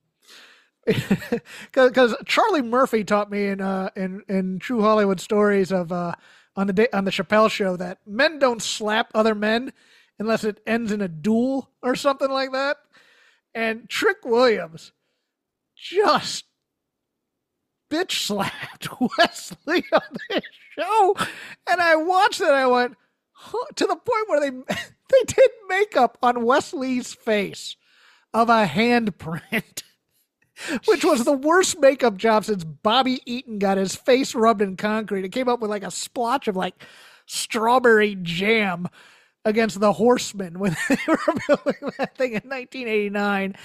Because Charlie Murphy taught me in True Hollywood Stories of on the Chappelle Show that men don't slap other men unless it ends in a duel or something like that. And Trick Williams just bitch slapped Wesley on this show, and I watched it. And I went to the point where they did makeup on Wesley's face of a handprint. Which was the worst makeup job since Bobby Eaton got his face rubbed in concrete. It came up with like a splotch of like strawberry jam against the Horsemen when they were building that thing in 1989.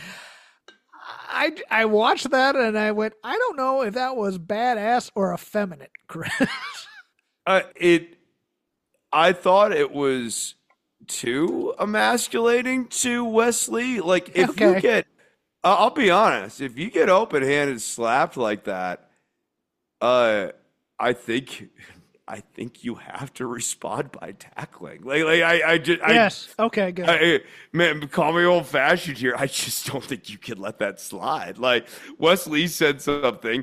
I watched that and I went, I don't know if that was badass or effeminate, Chris. I thought it was too emasculating to Wesley. Like if you get, I'll be honest, if you get open-handed slapped like that, I think you have to respond by tackling. Yes. Okay, good. Man, call me old-fashioned here. I just don't think you can let that slide. Like Wesley said something.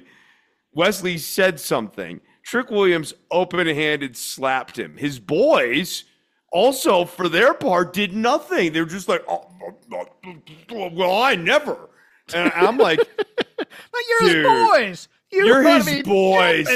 Trick Williams open-handed slapped him. His boys also, for their part, did nothing. They're just like, well, I never. And I'm like, but you're his boys. You're his boys.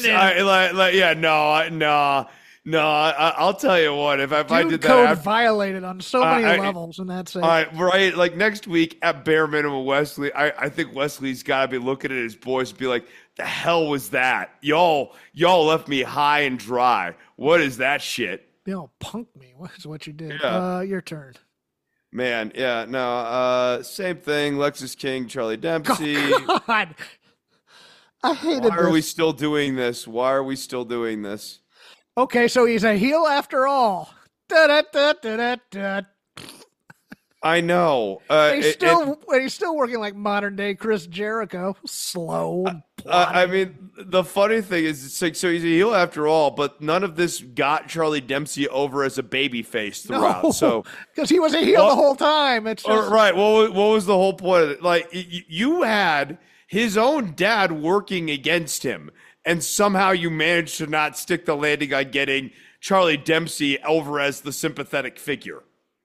I'll tell you what. If I did that, code violated on so many levels, and that's it. Right. Like next week, at bare minimum, Wesley. I think Wesley's got to be looking at his boys and be like, "The hell was that? Y'all left me high and dry. What is that shit?" Punked me. What's what you did? Yeah. Your turn. Man, yeah, no, same thing. Lexus King, Charlie Dempsey. Oh, God. I hated this. Why are we still doing this? Okay, so he's a heel after all. Da-da-da-da-da-da. I know. He's still working like modern day Chris Jericho. Slow. I mean, the funny thing is, it's like, so he's a heel after all, but none of this got Charlie Dempsey over as a baby face throughout. No, so because he was a heel the whole time. It's just... right. What was the whole point of it? Like you had his own dad working against him, and somehow you managed to not stick the landing on getting Charlie Dempsey over as the sympathetic figure.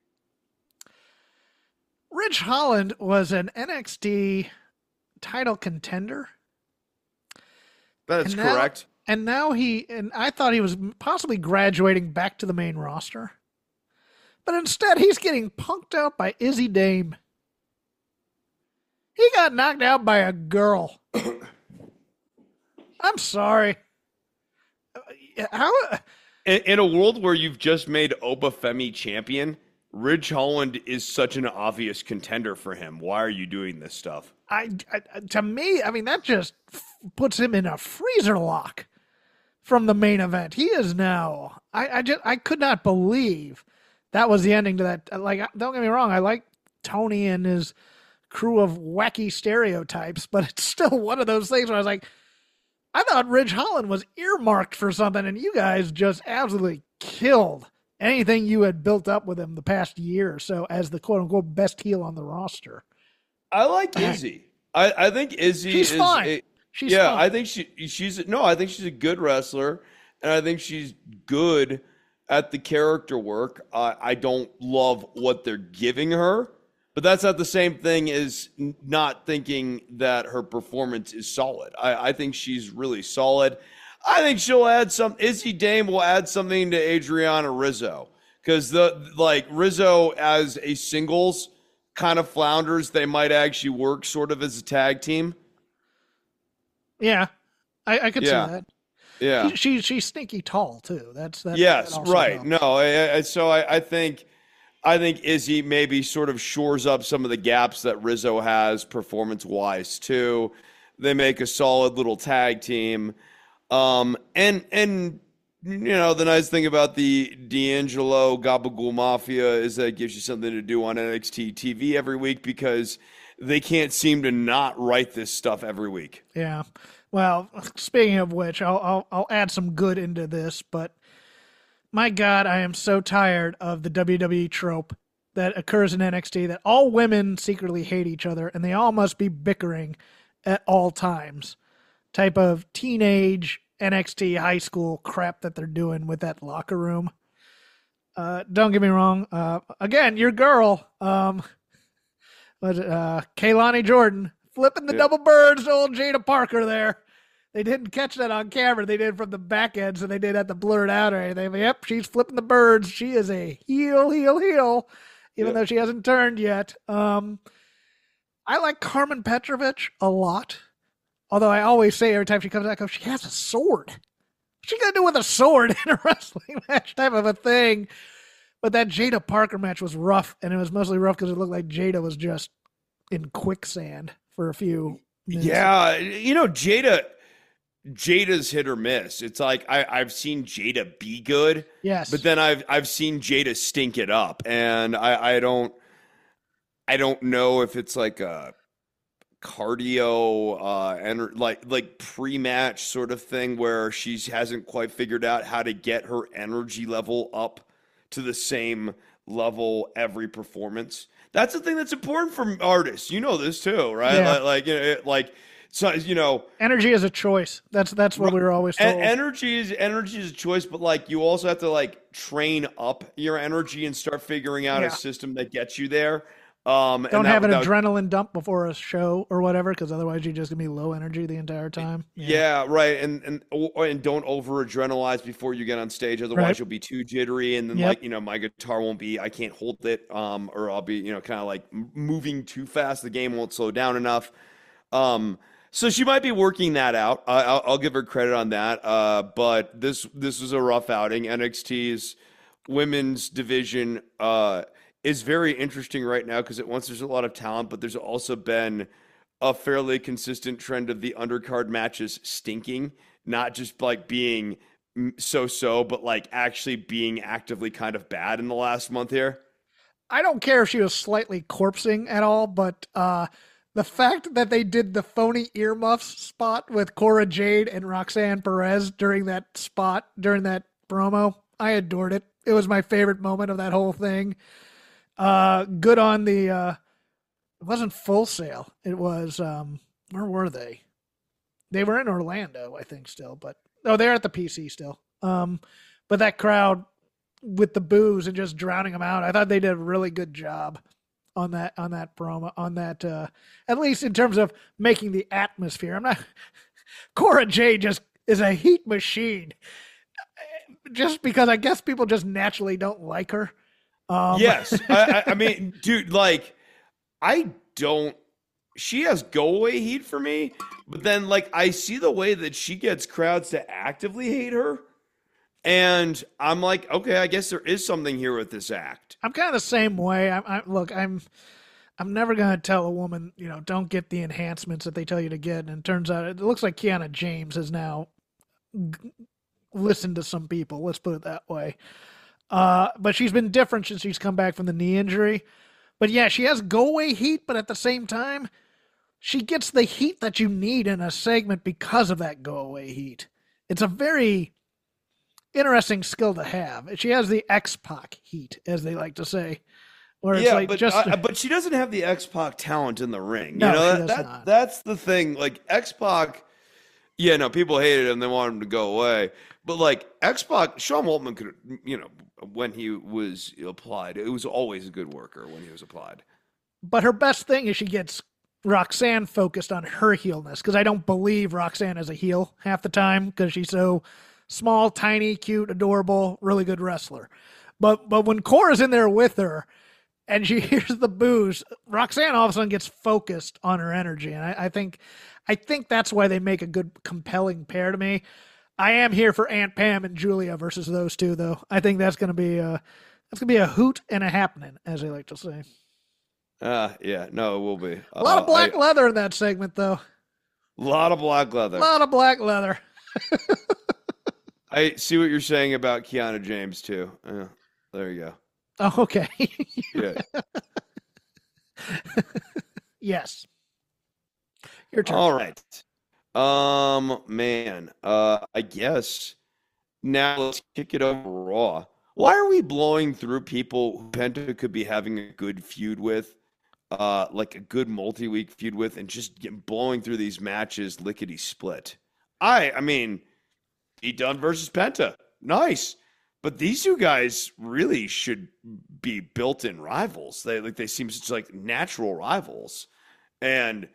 Ridge Holland was an NXT title contender. That's correct. And now I thought he was possibly graduating back to the main roster. But instead, he's getting punked out by Izzy Dame. He got knocked out by a girl. I'm sorry. How? In a world where you've just made Obafemi champion, Ridge Holland is such an obvious contender for him. Why are you doing this stuff? To me, I mean, that just puts him in a freezer lock from the main event. He is now. I could not believe that was the ending to that. Like, don't get me wrong, I like Tony and his crew of wacky stereotypes, but it's still one of those things where I was like, I thought Ridge Holland was earmarked for something, and you guys just absolutely killed anything you had built up with him the past year or so as the quote-unquote best heel on the roster. I like Izzy. I think Izzy she's is fine. She's fine. I think she's a good wrestler, and I think she's good at the character work. I don't love what they're giving her, but that's not the same thing as not thinking that her performance is solid. I think she's really solid. I think she'll add some. Izzy Dame will add something to Adriana Rizzo, because Rizzo as a singles kind of flounders. They might actually work sort of as a tag team. Yeah, I could see that. Yeah, she's sneaky tall too. That's yes, that right. helps. No, so I think I think Izzy maybe sort of shores up some of the gaps that Rizzo has performance-wise too. They make a solid little tag team. And you know, the nice thing about the D'Angelo Gabagool Mafia is that it gives you something to do on NXT TV every week because they can't seem to not write this stuff every week. Yeah. Well, speaking of which, I'll add some good into this, but my God, I am so tired of the WWE trope that occurs in NXT that all women secretly hate each other and they all must be bickering at all times. Type of teenage NXT high school crap that they're doing with that locker room. Don't get me wrong. Again, your girl, Kaylani Jordan, flipping the double birds to old Jada Parker there. They didn't catch that on camera. They did from the back end, so they didn't have to blur it out or anything. But yep, she's flipping the birds. She is a heel, even though she hasn't turned yet. I like Carmen Petrovich a lot. Although I always say every time she comes out, she has a sword. What's she going to do with a sword in a wrestling match type of a thing? But that Jada Parker match was rough, and it was mostly rough because it looked like Jada was just in quicksand for a few minutes. Yeah, you know, Jada's hit or miss. It's like I've seen Jada be good, yes, but then I've seen Jada stink it up, and I don't know if it's like a cardio and like pre-match sort of thing where she hasn't quite figured out how to get her energy level up to the same level every performance. That's the thing that's important for artists. You know this too, right? Yeah. So, you know, energy is a choice. That's what we were always told. Energy is a choice, but like you also have to like train up your energy and start figuring out a system that gets you there. Don't have an adrenaline dump before a show or whatever, because otherwise you're just gonna be low energy the entire time. Yeah, right. And don't over adrenalize before you get on stage, otherwise you'll be too jittery, and then like, you know, my guitar won't be, I can't hold it, or I'll be, you know, kind of like moving too fast. The game won't slow down enough. So she might be working that out. I'll give her credit on that. But this was a rough outing. NXT's women's division is very interesting right now because there's a lot of talent, but there's also been a fairly consistent trend of the undercard matches stinking, not just like being so-so, but like actually being actively kind of bad in the last month here. I don't care if she was slightly corpsing at all, but the fact that they did the phony earmuffs spot with Cora Jade and Roxanne Perez during that promo, I adored it. It was my favorite moment of that whole thing. Good on the, it wasn't Full Sail. It was, where were they? They were in Orlando, I think still, but, they're at the PC still. But that crowd with the boos and just drowning them out, I thought they did a really good job on that promo, on that, at least in terms of making the atmosphere. Cora Jade just is a heat machine just because I guess people just naturally don't like her. Yes. I mean, dude, like, she has go away heat for me, but then like I see the way that she gets crowds to actively hate her. And I'm like, okay, I guess there is something here with this act. I'm kind of the same way. I'm never going to tell a woman, you know, don't get the enhancements that they tell you to get. And it turns out it looks like Kiana James has now listened to some people. Let's put it that way. But she's been different since she's come back from the knee injury. But yeah, she has go away heat, but at the same time, she gets the heat that you need in a segment because of that go away heat. It's a very interesting skill to have. She has the X-Pac heat, as they like to say. Where it's like but she doesn't have the X-Pac talent in the ring. No, you know, she does not. That's the thing. Like X-Pac, yeah, no, people hated him. They wanted him to go away. But like X-Pac, Sean Waltman could, you know, when he was applied, it was always a good worker when he was applied. But her best thing is she gets Roxanne focused on her heelness, because I don't believe Roxanne is a heel half the time because she's so small, tiny, cute, adorable, really good wrestler. But when Cora's in there with her and she hears the boos, Roxanne all of a sudden gets focused on her energy. And I think that's why they make a good, compelling pair to me. I am here for Aunt Pam and Julia versus those two, though. I think that's going to be That's gonna be a hoot and a happening, as they like to say. Yeah, no, it will be. A lot of black leather in that segment, though. A lot of black leather. A lot of black leather. I see what you're saying about Kiana James too. There you go. Oh, okay. Yeah. Yes. Your turn. All right. Man. I guess now let's kick it over to Raw. Why are we blowing through people who Penta could be having a good feud with, like a good multi-week feud with, and just blowing through these matches lickety split? I mean, Pete Dunne versus Penta, nice, but these two guys really should be built-in rivals. They seem such like natural rivals, and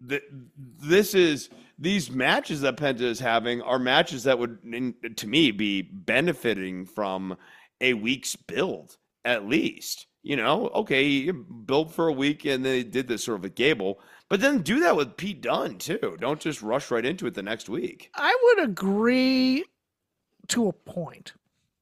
these matches that Penta is having are matches that would, to me, be benefiting from a week's build at least. You know, okay, you build for a week and they did this sort of a Gable, but then do that with Pete Dunne too. Don't just rush right into it the next week. I would agree to a point.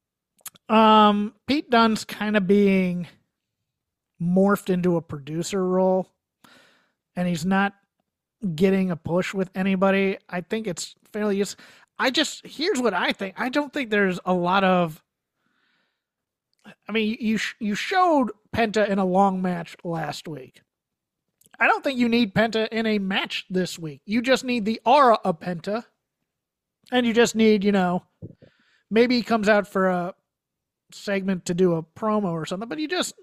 Pete Dunne's kind of being morphed into a producer role, and he's not getting a push with anybody. I think it's fairly useful. Here's what I think. I don't think there's a lot of, I mean, you showed Penta in a long match last week. I don't think you need Penta in a match this week. You just need the aura of Penta, and you just need, maybe he comes out for a segment to do a promo or something, but you just,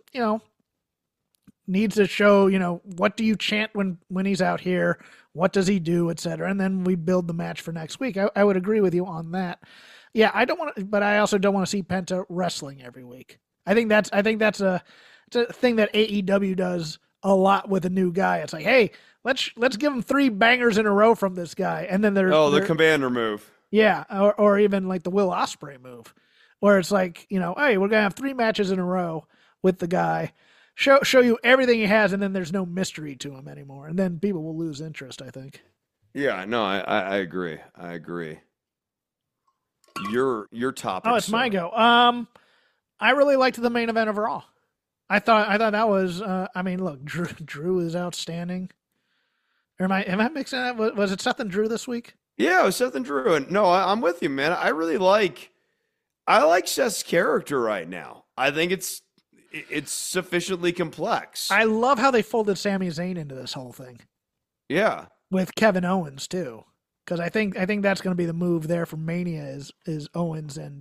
needs to show, what do you chant when he's out here? What does he do, etc. And then we build the match for next week. I would agree with you on that. Yeah, I don't want to, but I also don't want to see Penta wrestling every week. I think that's a thing that AEW does a lot with a new guy. It's like, hey, let's give him 3 bangers in a row from this guy, and then the commander move. Yeah, or even like the Will Ospreay move, where it's like, hey, we're gonna have 3 matches in a row with the guy, show you everything he has, and then there's no mystery to him anymore, and then people will lose interest, I think. Yeah, no, I agree. I agree. Your topic. Oh, it's my go. I really liked the main event of Raw. I thought that was. I mean, look, Drew is outstanding. Or am I mixing that? Was it Seth and Drew this week? Yeah, it was Seth and Drew. And no, I'm with you, man. I like Seth's character right now. I think it's sufficiently complex. I love how they folded Sami Zayn into this whole thing. Yeah, with Kevin Owens too, because I think that's going to be the move there for Mania is Owens and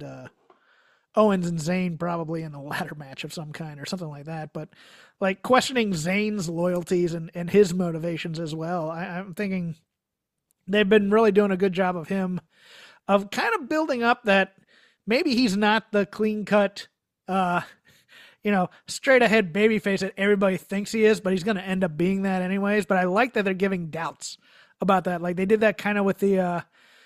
Zayn probably in a ladder match of some kind or something like that. But like questioning Zayn's loyalties and his motivations as well. I'm thinking they've been really doing a good job of him, of kind of building up that maybe he's not the clean cut, straight ahead babyface that everybody thinks he is, but he's going to end up being that anyways. But I like that they're giving doubts about that. Like they did that kind of with the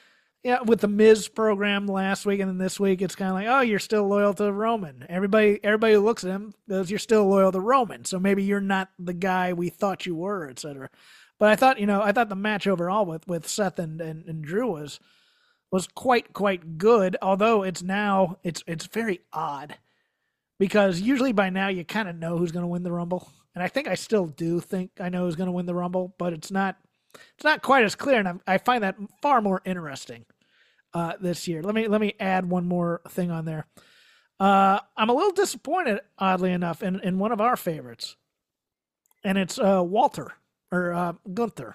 Miz program last week, and then this week it's kind of like, oh, you're still loyal to Roman. Everybody who looks at him goes, you're still loyal to Roman. So maybe you're not the guy we thought you were, etc. But I thought the match overall with Seth and Drew was quite good. Although it's very odd, because usually by now you kind of know who's going to win the Rumble, and I think I still do think I know who's going to win the Rumble, but it's not quite as clear, and I find that far more interesting this year. Let me add one more thing on there. I'm a little disappointed, oddly enough, in one of our favorites, and it's Walter or Gunther,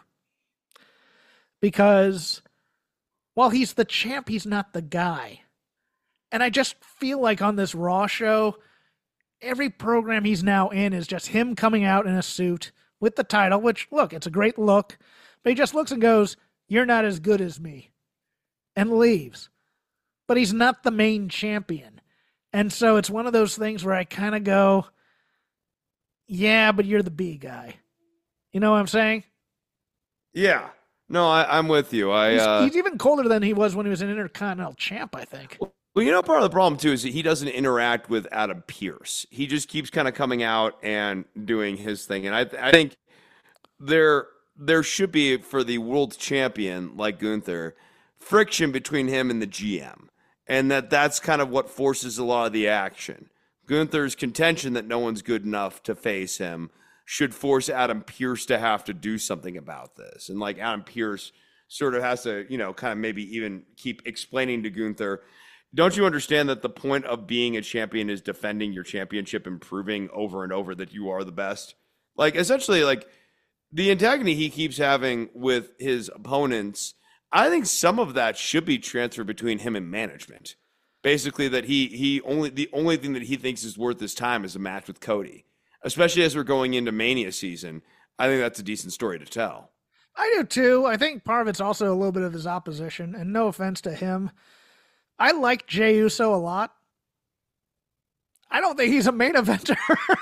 because while he's the champ, he's not the guy, and I just feel like on this Raw show, every program he's now in is just him coming out in a suit with the title, which, look, it's a great look, but he just looks and goes, you're not as good as me, and leaves. But he's not the main champion. And so it's one of those things where I kind of go, yeah, but you're the B guy. You know what I'm saying? Yeah. No, I'm with you. He's even colder than he was when he was an Intercontinental champ, I think. Well, part of the problem, too, is that he doesn't interact with Adam Pearce. He just keeps kind of coming out and doing his thing. And I think there should be, for the world champion like Gunther, friction between him and the GM. And that's kind of what forces a lot of the action. Gunther's contention that no one's good enough to face him should force Adam Pearce to have to do something about this. And like Adam Pearce sort of has to, kind of maybe even keep explaining to Gunther, don't you understand that the point of being a champion is defending your championship and proving over and over that you are the best? Like, essentially, like, the antagonism he keeps having with his opponents, I think some of that should be transferred between him and management. Basically, that the only thing that he thinks is worth his time is a match with Cody. Especially as we're going into Mania season, I think that's a decent story to tell. I do too. I think part of it's also a little bit of his opposition, and no offense to him. I like Jey Uso a lot. I don't think he's a main eventer.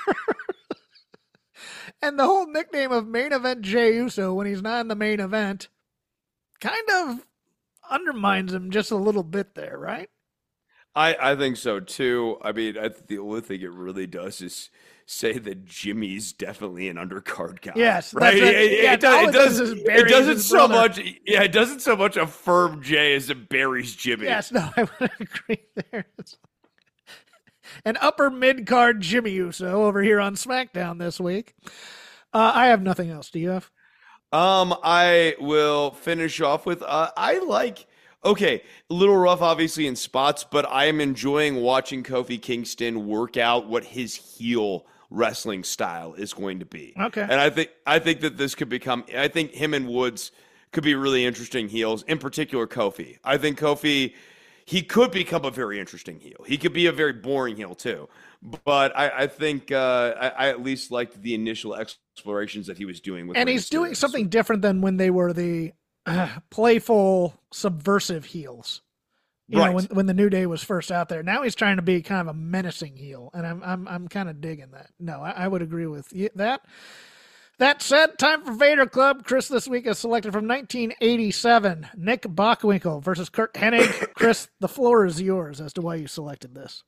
And the whole nickname of main event Jey Uso when he's not in the main event kind of undermines him just a little bit there, right? I think so too. I mean, I think the only thing it really does is say that Jimmy's definitely an undercard guy. Yes, right. It doesn't so brother. much. Yeah, it doesn't so much affirm Jay as it buries Jimmy. Yes, no, I would agree there. An upper mid card Jimmy Uso over here on SmackDown this week. I have nothing else. Do you have? I will finish off with okay, a little rough obviously in spots, but I am enjoying watching Kofi Kingston work out what his heel wrestling style is going to be. Okay. And I think that this could become, I think him and Woods could be really interesting heels, in particular Kofi. I think Kofi, he could become a very interesting heel. He could be a very boring heel too. But I think I at least liked the initial explorations that he was doing with. And he's doing something different than when they were the playful, subversive heels. You know, when the New Day was first out there. Now he's trying to be kind of a menacing heel, and I'm kind of digging that. No, I would agree with that. That said, time for Vader Club. Chris this week is selected from 1987, Nick Bockwinkel versus Kurt Hennig. Chris, the floor is yours as to why you selected this.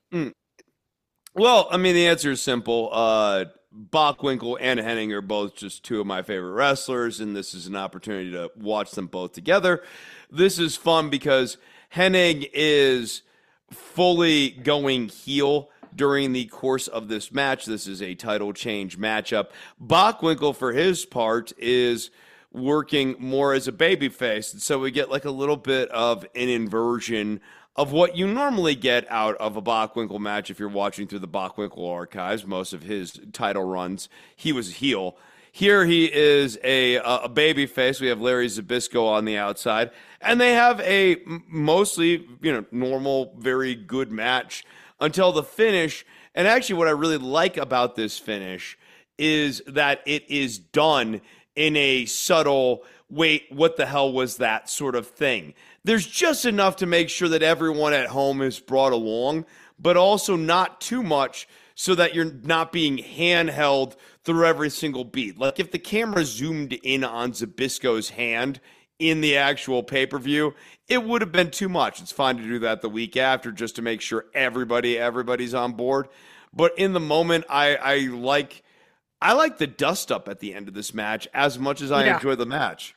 Well, I mean, the answer is simple. Bockwinkel and Hennig are both just two of my favorite wrestlers, and this is an opportunity to watch them both together. This is fun because Hennig is fully going heel during the course of this match. This is a title change matchup. Bockwinkel, for his part, is working more as a babyface, and so we get like a little bit of an inversion of what you normally get out of a Bockwinkel match if you're watching through the Bockwinkel archives. Most of his title runs, he was a heel. Here he is a babyface. We have Larry Zbyszko on the outside, and they have a mostly normal, very good match until the finish. And actually, what I really like about this finish is that it is done in a subtle, wait, what the hell was that sort of thing. There's just enough to make sure that everyone at home is brought along, but also not too much so that you're not being handheld through every single beat. Like if the camera zoomed in on Zbyszko's hand in the actual pay-per-view, it would have been too much. It's fine to do that the week after just to make sure everybody's on board. But in the moment, I like the dust-up at the end of this match as much as I enjoy the match.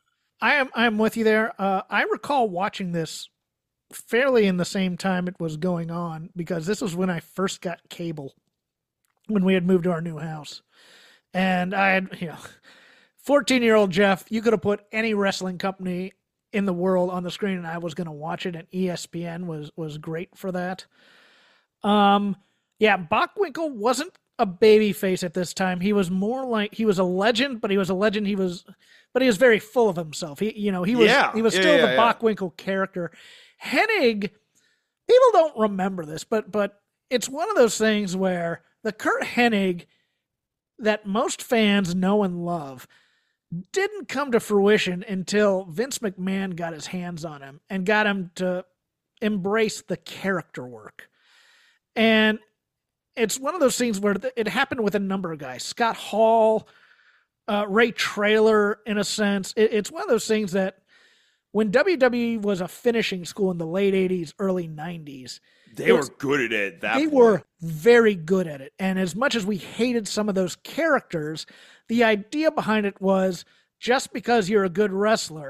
I'm with you there. I recall watching this fairly in the same time it was going on because this was when I first got cable when we had moved to our new house. And I had, 14-year-old Jeff, you could have put any wrestling company in the world on the screen and I was going to watch it, and ESPN was great for that. Bockwinkel wasn't a babyface at this time. He was more like, he was a legend, but he was very full of himself. He was still the Bockwinkel character. Hennig, people don't remember this, but it's one of those things where the Kurt Hennig that most fans know and love didn't come to fruition until Vince McMahon got his hands on him and got him to embrace the character work. And it's one of those things where it happened with a number of guys. Scott Hall, Ray Traylor, in a sense. It's one of those things that when WWE was a finishing school in the late 80s, early 90s, they were good at it. They were very good at it. And as much as we hated some of those characters, the idea behind it was just because you're a good wrestler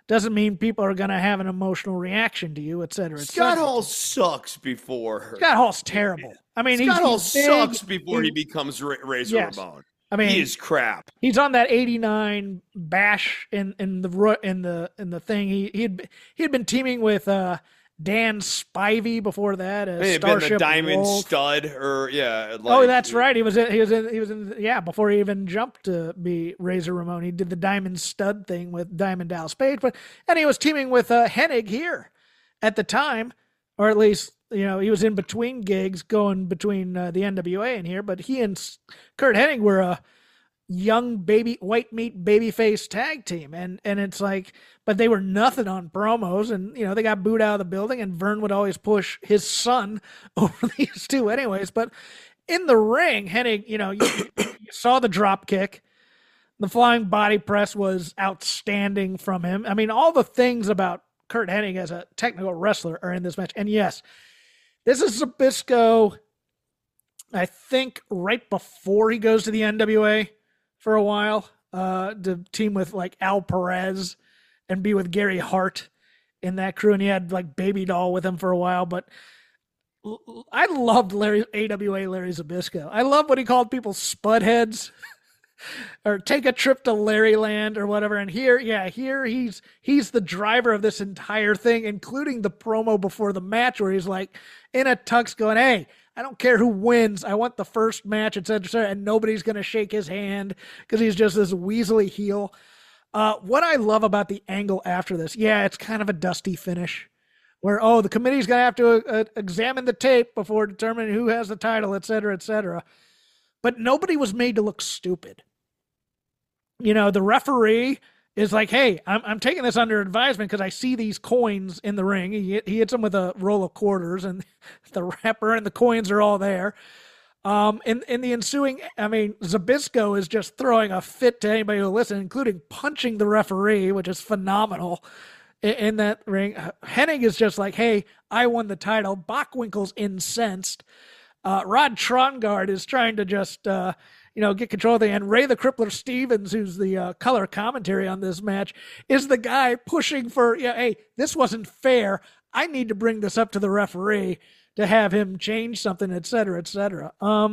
doesn't mean people are going to have an emotional reaction to you, et cetera, et cetera. Scott Hall sucks before. Scott Hall's terrible. I mean, Scott Hall he's big, sucks before he becomes Razor Ramon. I mean, he is crap. He's on that '89 bash in the thing. He had been teaming with Dan Spivey before that. He had been the Diamond Stud, or that's right. He was in before he even jumped to be Razor Ramon. He did the Diamond Stud thing with Diamond Dallas Page, and he was teaming with Hennig here at the time, or at least he was in between gigs, going between the NWA and here. But he and Curt Hennig were a young white meat babyface tag team, and it's like, but they were nothing on promos, and they got booed out of the building, and Vern would always push his son over these two anyways. But in the ring, Hennig, you saw the drop kick, the flying body press was outstanding from him. I mean, all the things about Curt Hennig as a technical wrestler are in this match. And yes, this is Zbyszko, I think, right before he goes to the NWA for a while, to team with like Al Perez and be with Gary Hart in that crew. And he had like Baby Doll with him for a while. But I loved AWA Larry Zbyszko. I love what he called people spudheads or take a trip to Larryland or whatever. And here he's the driver of this entire thing, including the promo before the match where he's like in a tux going, "Hey, I don't care who wins. I want the first match," et cetera, and nobody's going to shake his hand because he's just this weaselly heel. What I love about the angle after this, it's kind of a dusty finish where, the committee's going to have to examine the tape before determining who has the title, et cetera, et cetera. But nobody was made to look stupid. The referee is like, "Hey, I'm taking this under advisement because I see these coins in the ring." He hits him with a roll of quarters, and the wrapper and the coins are all there. In the ensuing, Zbyszko is just throwing a fit to anybody who will listen, including punching the referee, which is phenomenal in that ring. Hennig is just like, "Hey, I won the title." Bockwinkel's incensed. Rod Trongard is trying to just get control of the end. Ray the Crippler Stevens, who's the color commentary on this match, is the guy pushing for, "Hey, this wasn't fair. I need to bring this up to the referee to have him change something," et cetera, et cetera.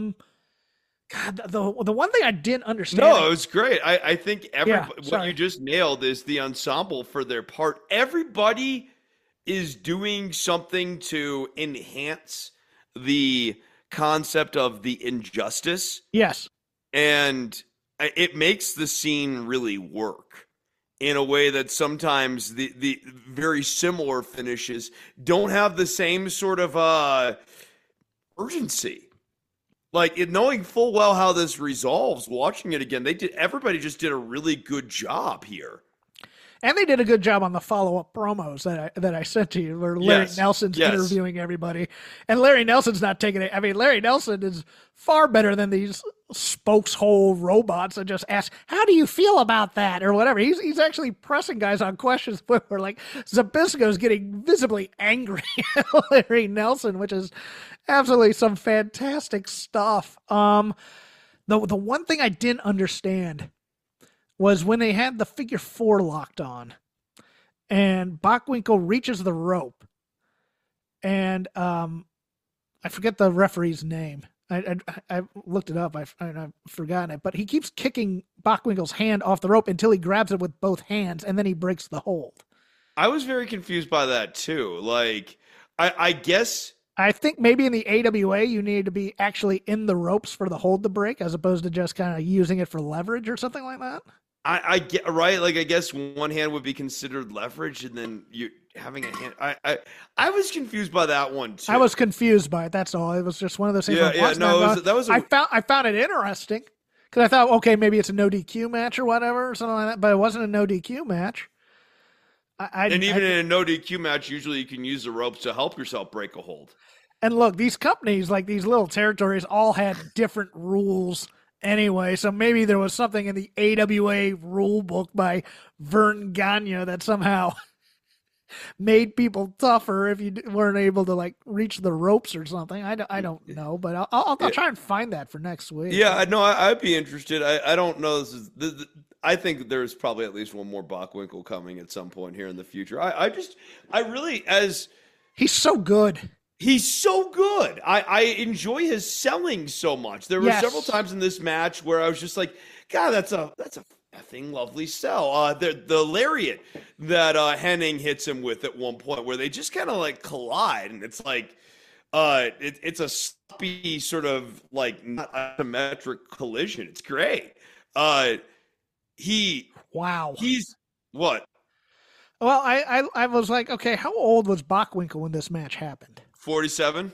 God, the one thing I didn't understand. No, it was great. I think what you just nailed is the ensemble for their part. Everybody is doing something to enhance the concept of the injustice. Yes. And it makes the scene really work in a way that sometimes the very similar finishes don't have the same sort of urgency. Like, knowing full well how this resolves, watching it again, everybody just did a really good job here. And they did a good job on the follow-up promos that I sent to you, where Larry Nelson's interviewing everybody. And Larry Nelson's not taking it. I mean, Larry Nelson is far better than these spokeshole robots that just ask, "How do you feel about that?" or whatever. He's actually pressing guys on questions where like Zbyszko's getting visibly angry at Larry Nelson, which is absolutely some fantastic stuff. The one thing I didn't understand was when they had the figure 4 locked on and Bockwinkel reaches the rope, and I forget the referee's name. I looked it up. I've forgotten it, but he keeps kicking Bockwinkel's hand off the rope until he grabs it with both hands, and then he breaks the hold. I was very confused by that too. Like, I guess I think maybe in the AWA you need to be actually in the ropes for the hold to break, as opposed to just kind of using it for leverage or something like that. I get right. Like, I guess one hand would be considered leverage, and then you having a hand. I was confused by that one too. I was confused by it. That's all. It was just one of those things. I found it interesting because I thought, okay, maybe it's a no DQ match or whatever or something like that, but it wasn't a no DQ match. In a no DQ match, usually you can use the ropes to help yourself break a hold. And look, these companies, like these little territories, all had different rules anyway, so maybe there was something in the AWA rule book by Vern Gagne that somehow made people tougher if you weren't able to like reach the ropes or something. I don't know, but I'll try and find that for next week. Yeah, no, I'd be interested. I don't know. I think there's probably at least one more Bockwinkel coming at some point here in the future. I really, he's so good. He's so good. I enjoy his selling so much. There were several times in this match where I was just like, God, that's a effing lovely sell. The lariat that Hennig hits him with at one point, where they just kind of like collide, and it's like, it's a sloppy sort of like not asymmetric collision. It's great. He's what? Well, I was like, okay, how old was Bockwinkel when this match happened? 47?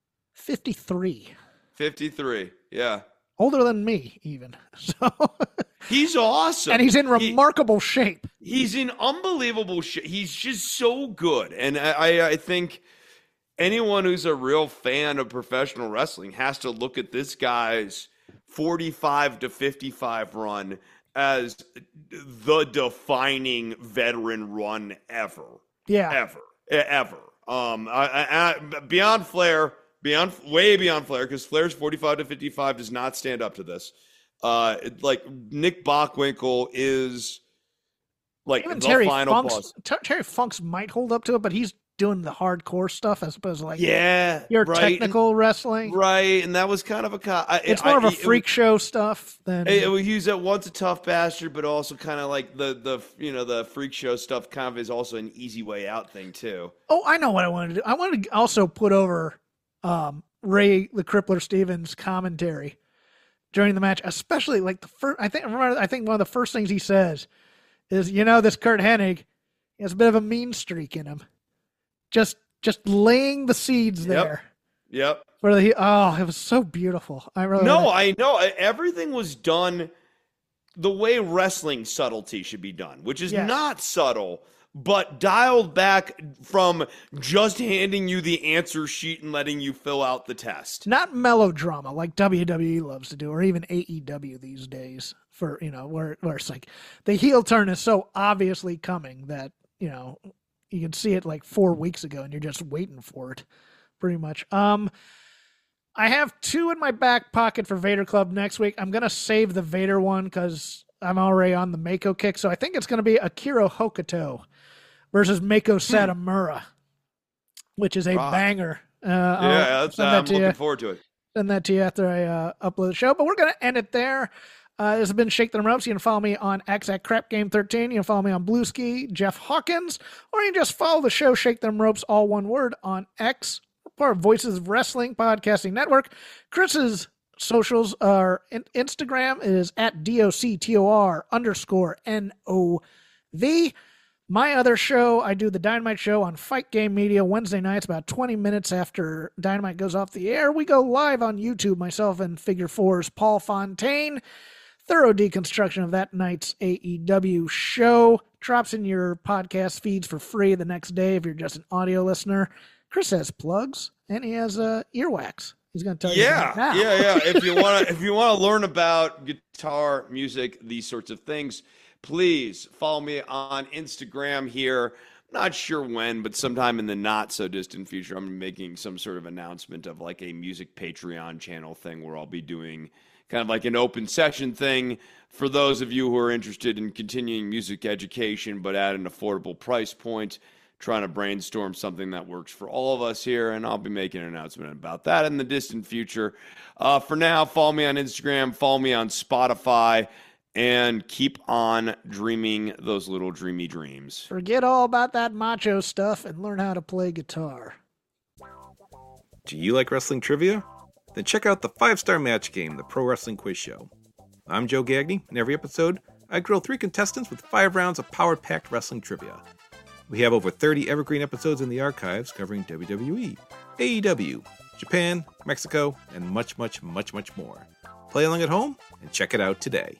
53. 53, yeah. Older than me, even. So he's awesome. And he's in remarkable shape. He's in unbelievable shape. He's just so good. And I think anyone who's a real fan of professional wrestling has to look at this guy's 45 to 55 run as the defining veteran run ever. Yeah. Ever. Beyond Flair, way beyond Flair, because Flair's 45 to 55 does not stand up to this. Like Nick Bockwinkel is like even the final boss. Terry Funks might hold up to it, but he's doing the hardcore stuff as opposed to like your technical wrestling, right? And that was kind of it's more of a freak show stuff than he's at once a tough bastard, but also kind of like the freak show stuff kind of is also an easy way out thing too. Oh, I know what I wanted to do. I wanted to also put over Ray the Crippler Stevens commentary during the match, especially like the first. I think one of the first things he says is, this Curt Hennig has a bit of a mean streak in him. Just laying the seeds there. Yep. It was so beautiful. I know. Everything was done the way wrestling subtlety should be done, which is not subtle, but dialed back from just handing you the answer sheet and letting you fill out the test. Not melodrama like WWE loves to do, or even AEW these days. For where it's like the heel turn is so obviously coming that you can see it like 4 weeks ago and you're just waiting for it pretty much. I have 2 in my back pocket for Vader Club next week. I'm going to save the Vader one because I'm already on the Mako kick. So I think it's going to be Akira Hokuto versus Mako Satomura, which is a banger. I'm looking forward to it. Send that to you after I upload the show. But we're going to end it there. This has been Shake the Ropes. You can follow me on X at CrapGame13. You can follow me on Blueski, Jeff Hawkins, or you can just follow the show Shake Them Ropes, all one word, on X, part of Voices of Wrestling Podcasting Network. Chris's socials are Instagram is at DOCTOR_NOV. My other show, I do the Dynamite Show on Fight Game Media Wednesday nights, about 20 minutes after Dynamite goes off the air. We go live on YouTube, myself and Figure Four's Paul Fontaine. Thorough deconstruction of that night's AEW show drops in your podcast feeds for free the next day if you're just an audio listener. Chris has plugs and he has earwax. He's going to tell you that now. Yeah. If you want to learn about guitar, music, these sorts of things, please follow me on Instagram here. Not sure when, but sometime in the not so distant future, I'm making some sort of announcement of like a music Patreon channel thing where I'll be doing kind of like an open session thing for those of you who are interested in continuing music education, but at an affordable price point, trying to brainstorm something that works for all of us here. And I'll be making an announcement about that in the distant future. For now, follow me on Instagram, follow me on Spotify, and keep on dreaming those little dreamy dreams. Forget all about that macho stuff and learn how to play guitar. Do you like wrestling trivia? Then check out the 5-Star Match Game, the Pro Wrestling Quiz Show. I'm Joe Gagney, and every episode, I grill 3 contestants with 5 rounds of power-packed wrestling trivia. We have over 30 evergreen episodes in the archives covering WWE, AEW, Japan, Mexico, and much, much, much, much more. Play along at home and check it out today.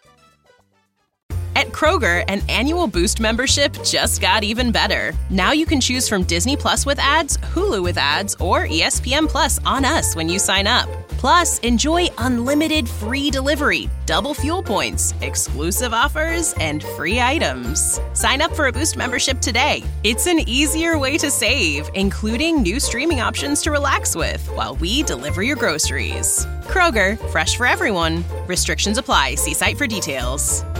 At Kroger, an annual Boost membership just got even better. Now you can choose from Disney Plus with ads, Hulu with ads, or ESPN Plus on us when you sign up. Plus, enjoy unlimited free delivery, double fuel points, exclusive offers, and free items. Sign up for a Boost membership today. It's an easier way to save, including new streaming options to relax with while we deliver your groceries. Kroger, fresh for everyone. Restrictions apply. See site for details.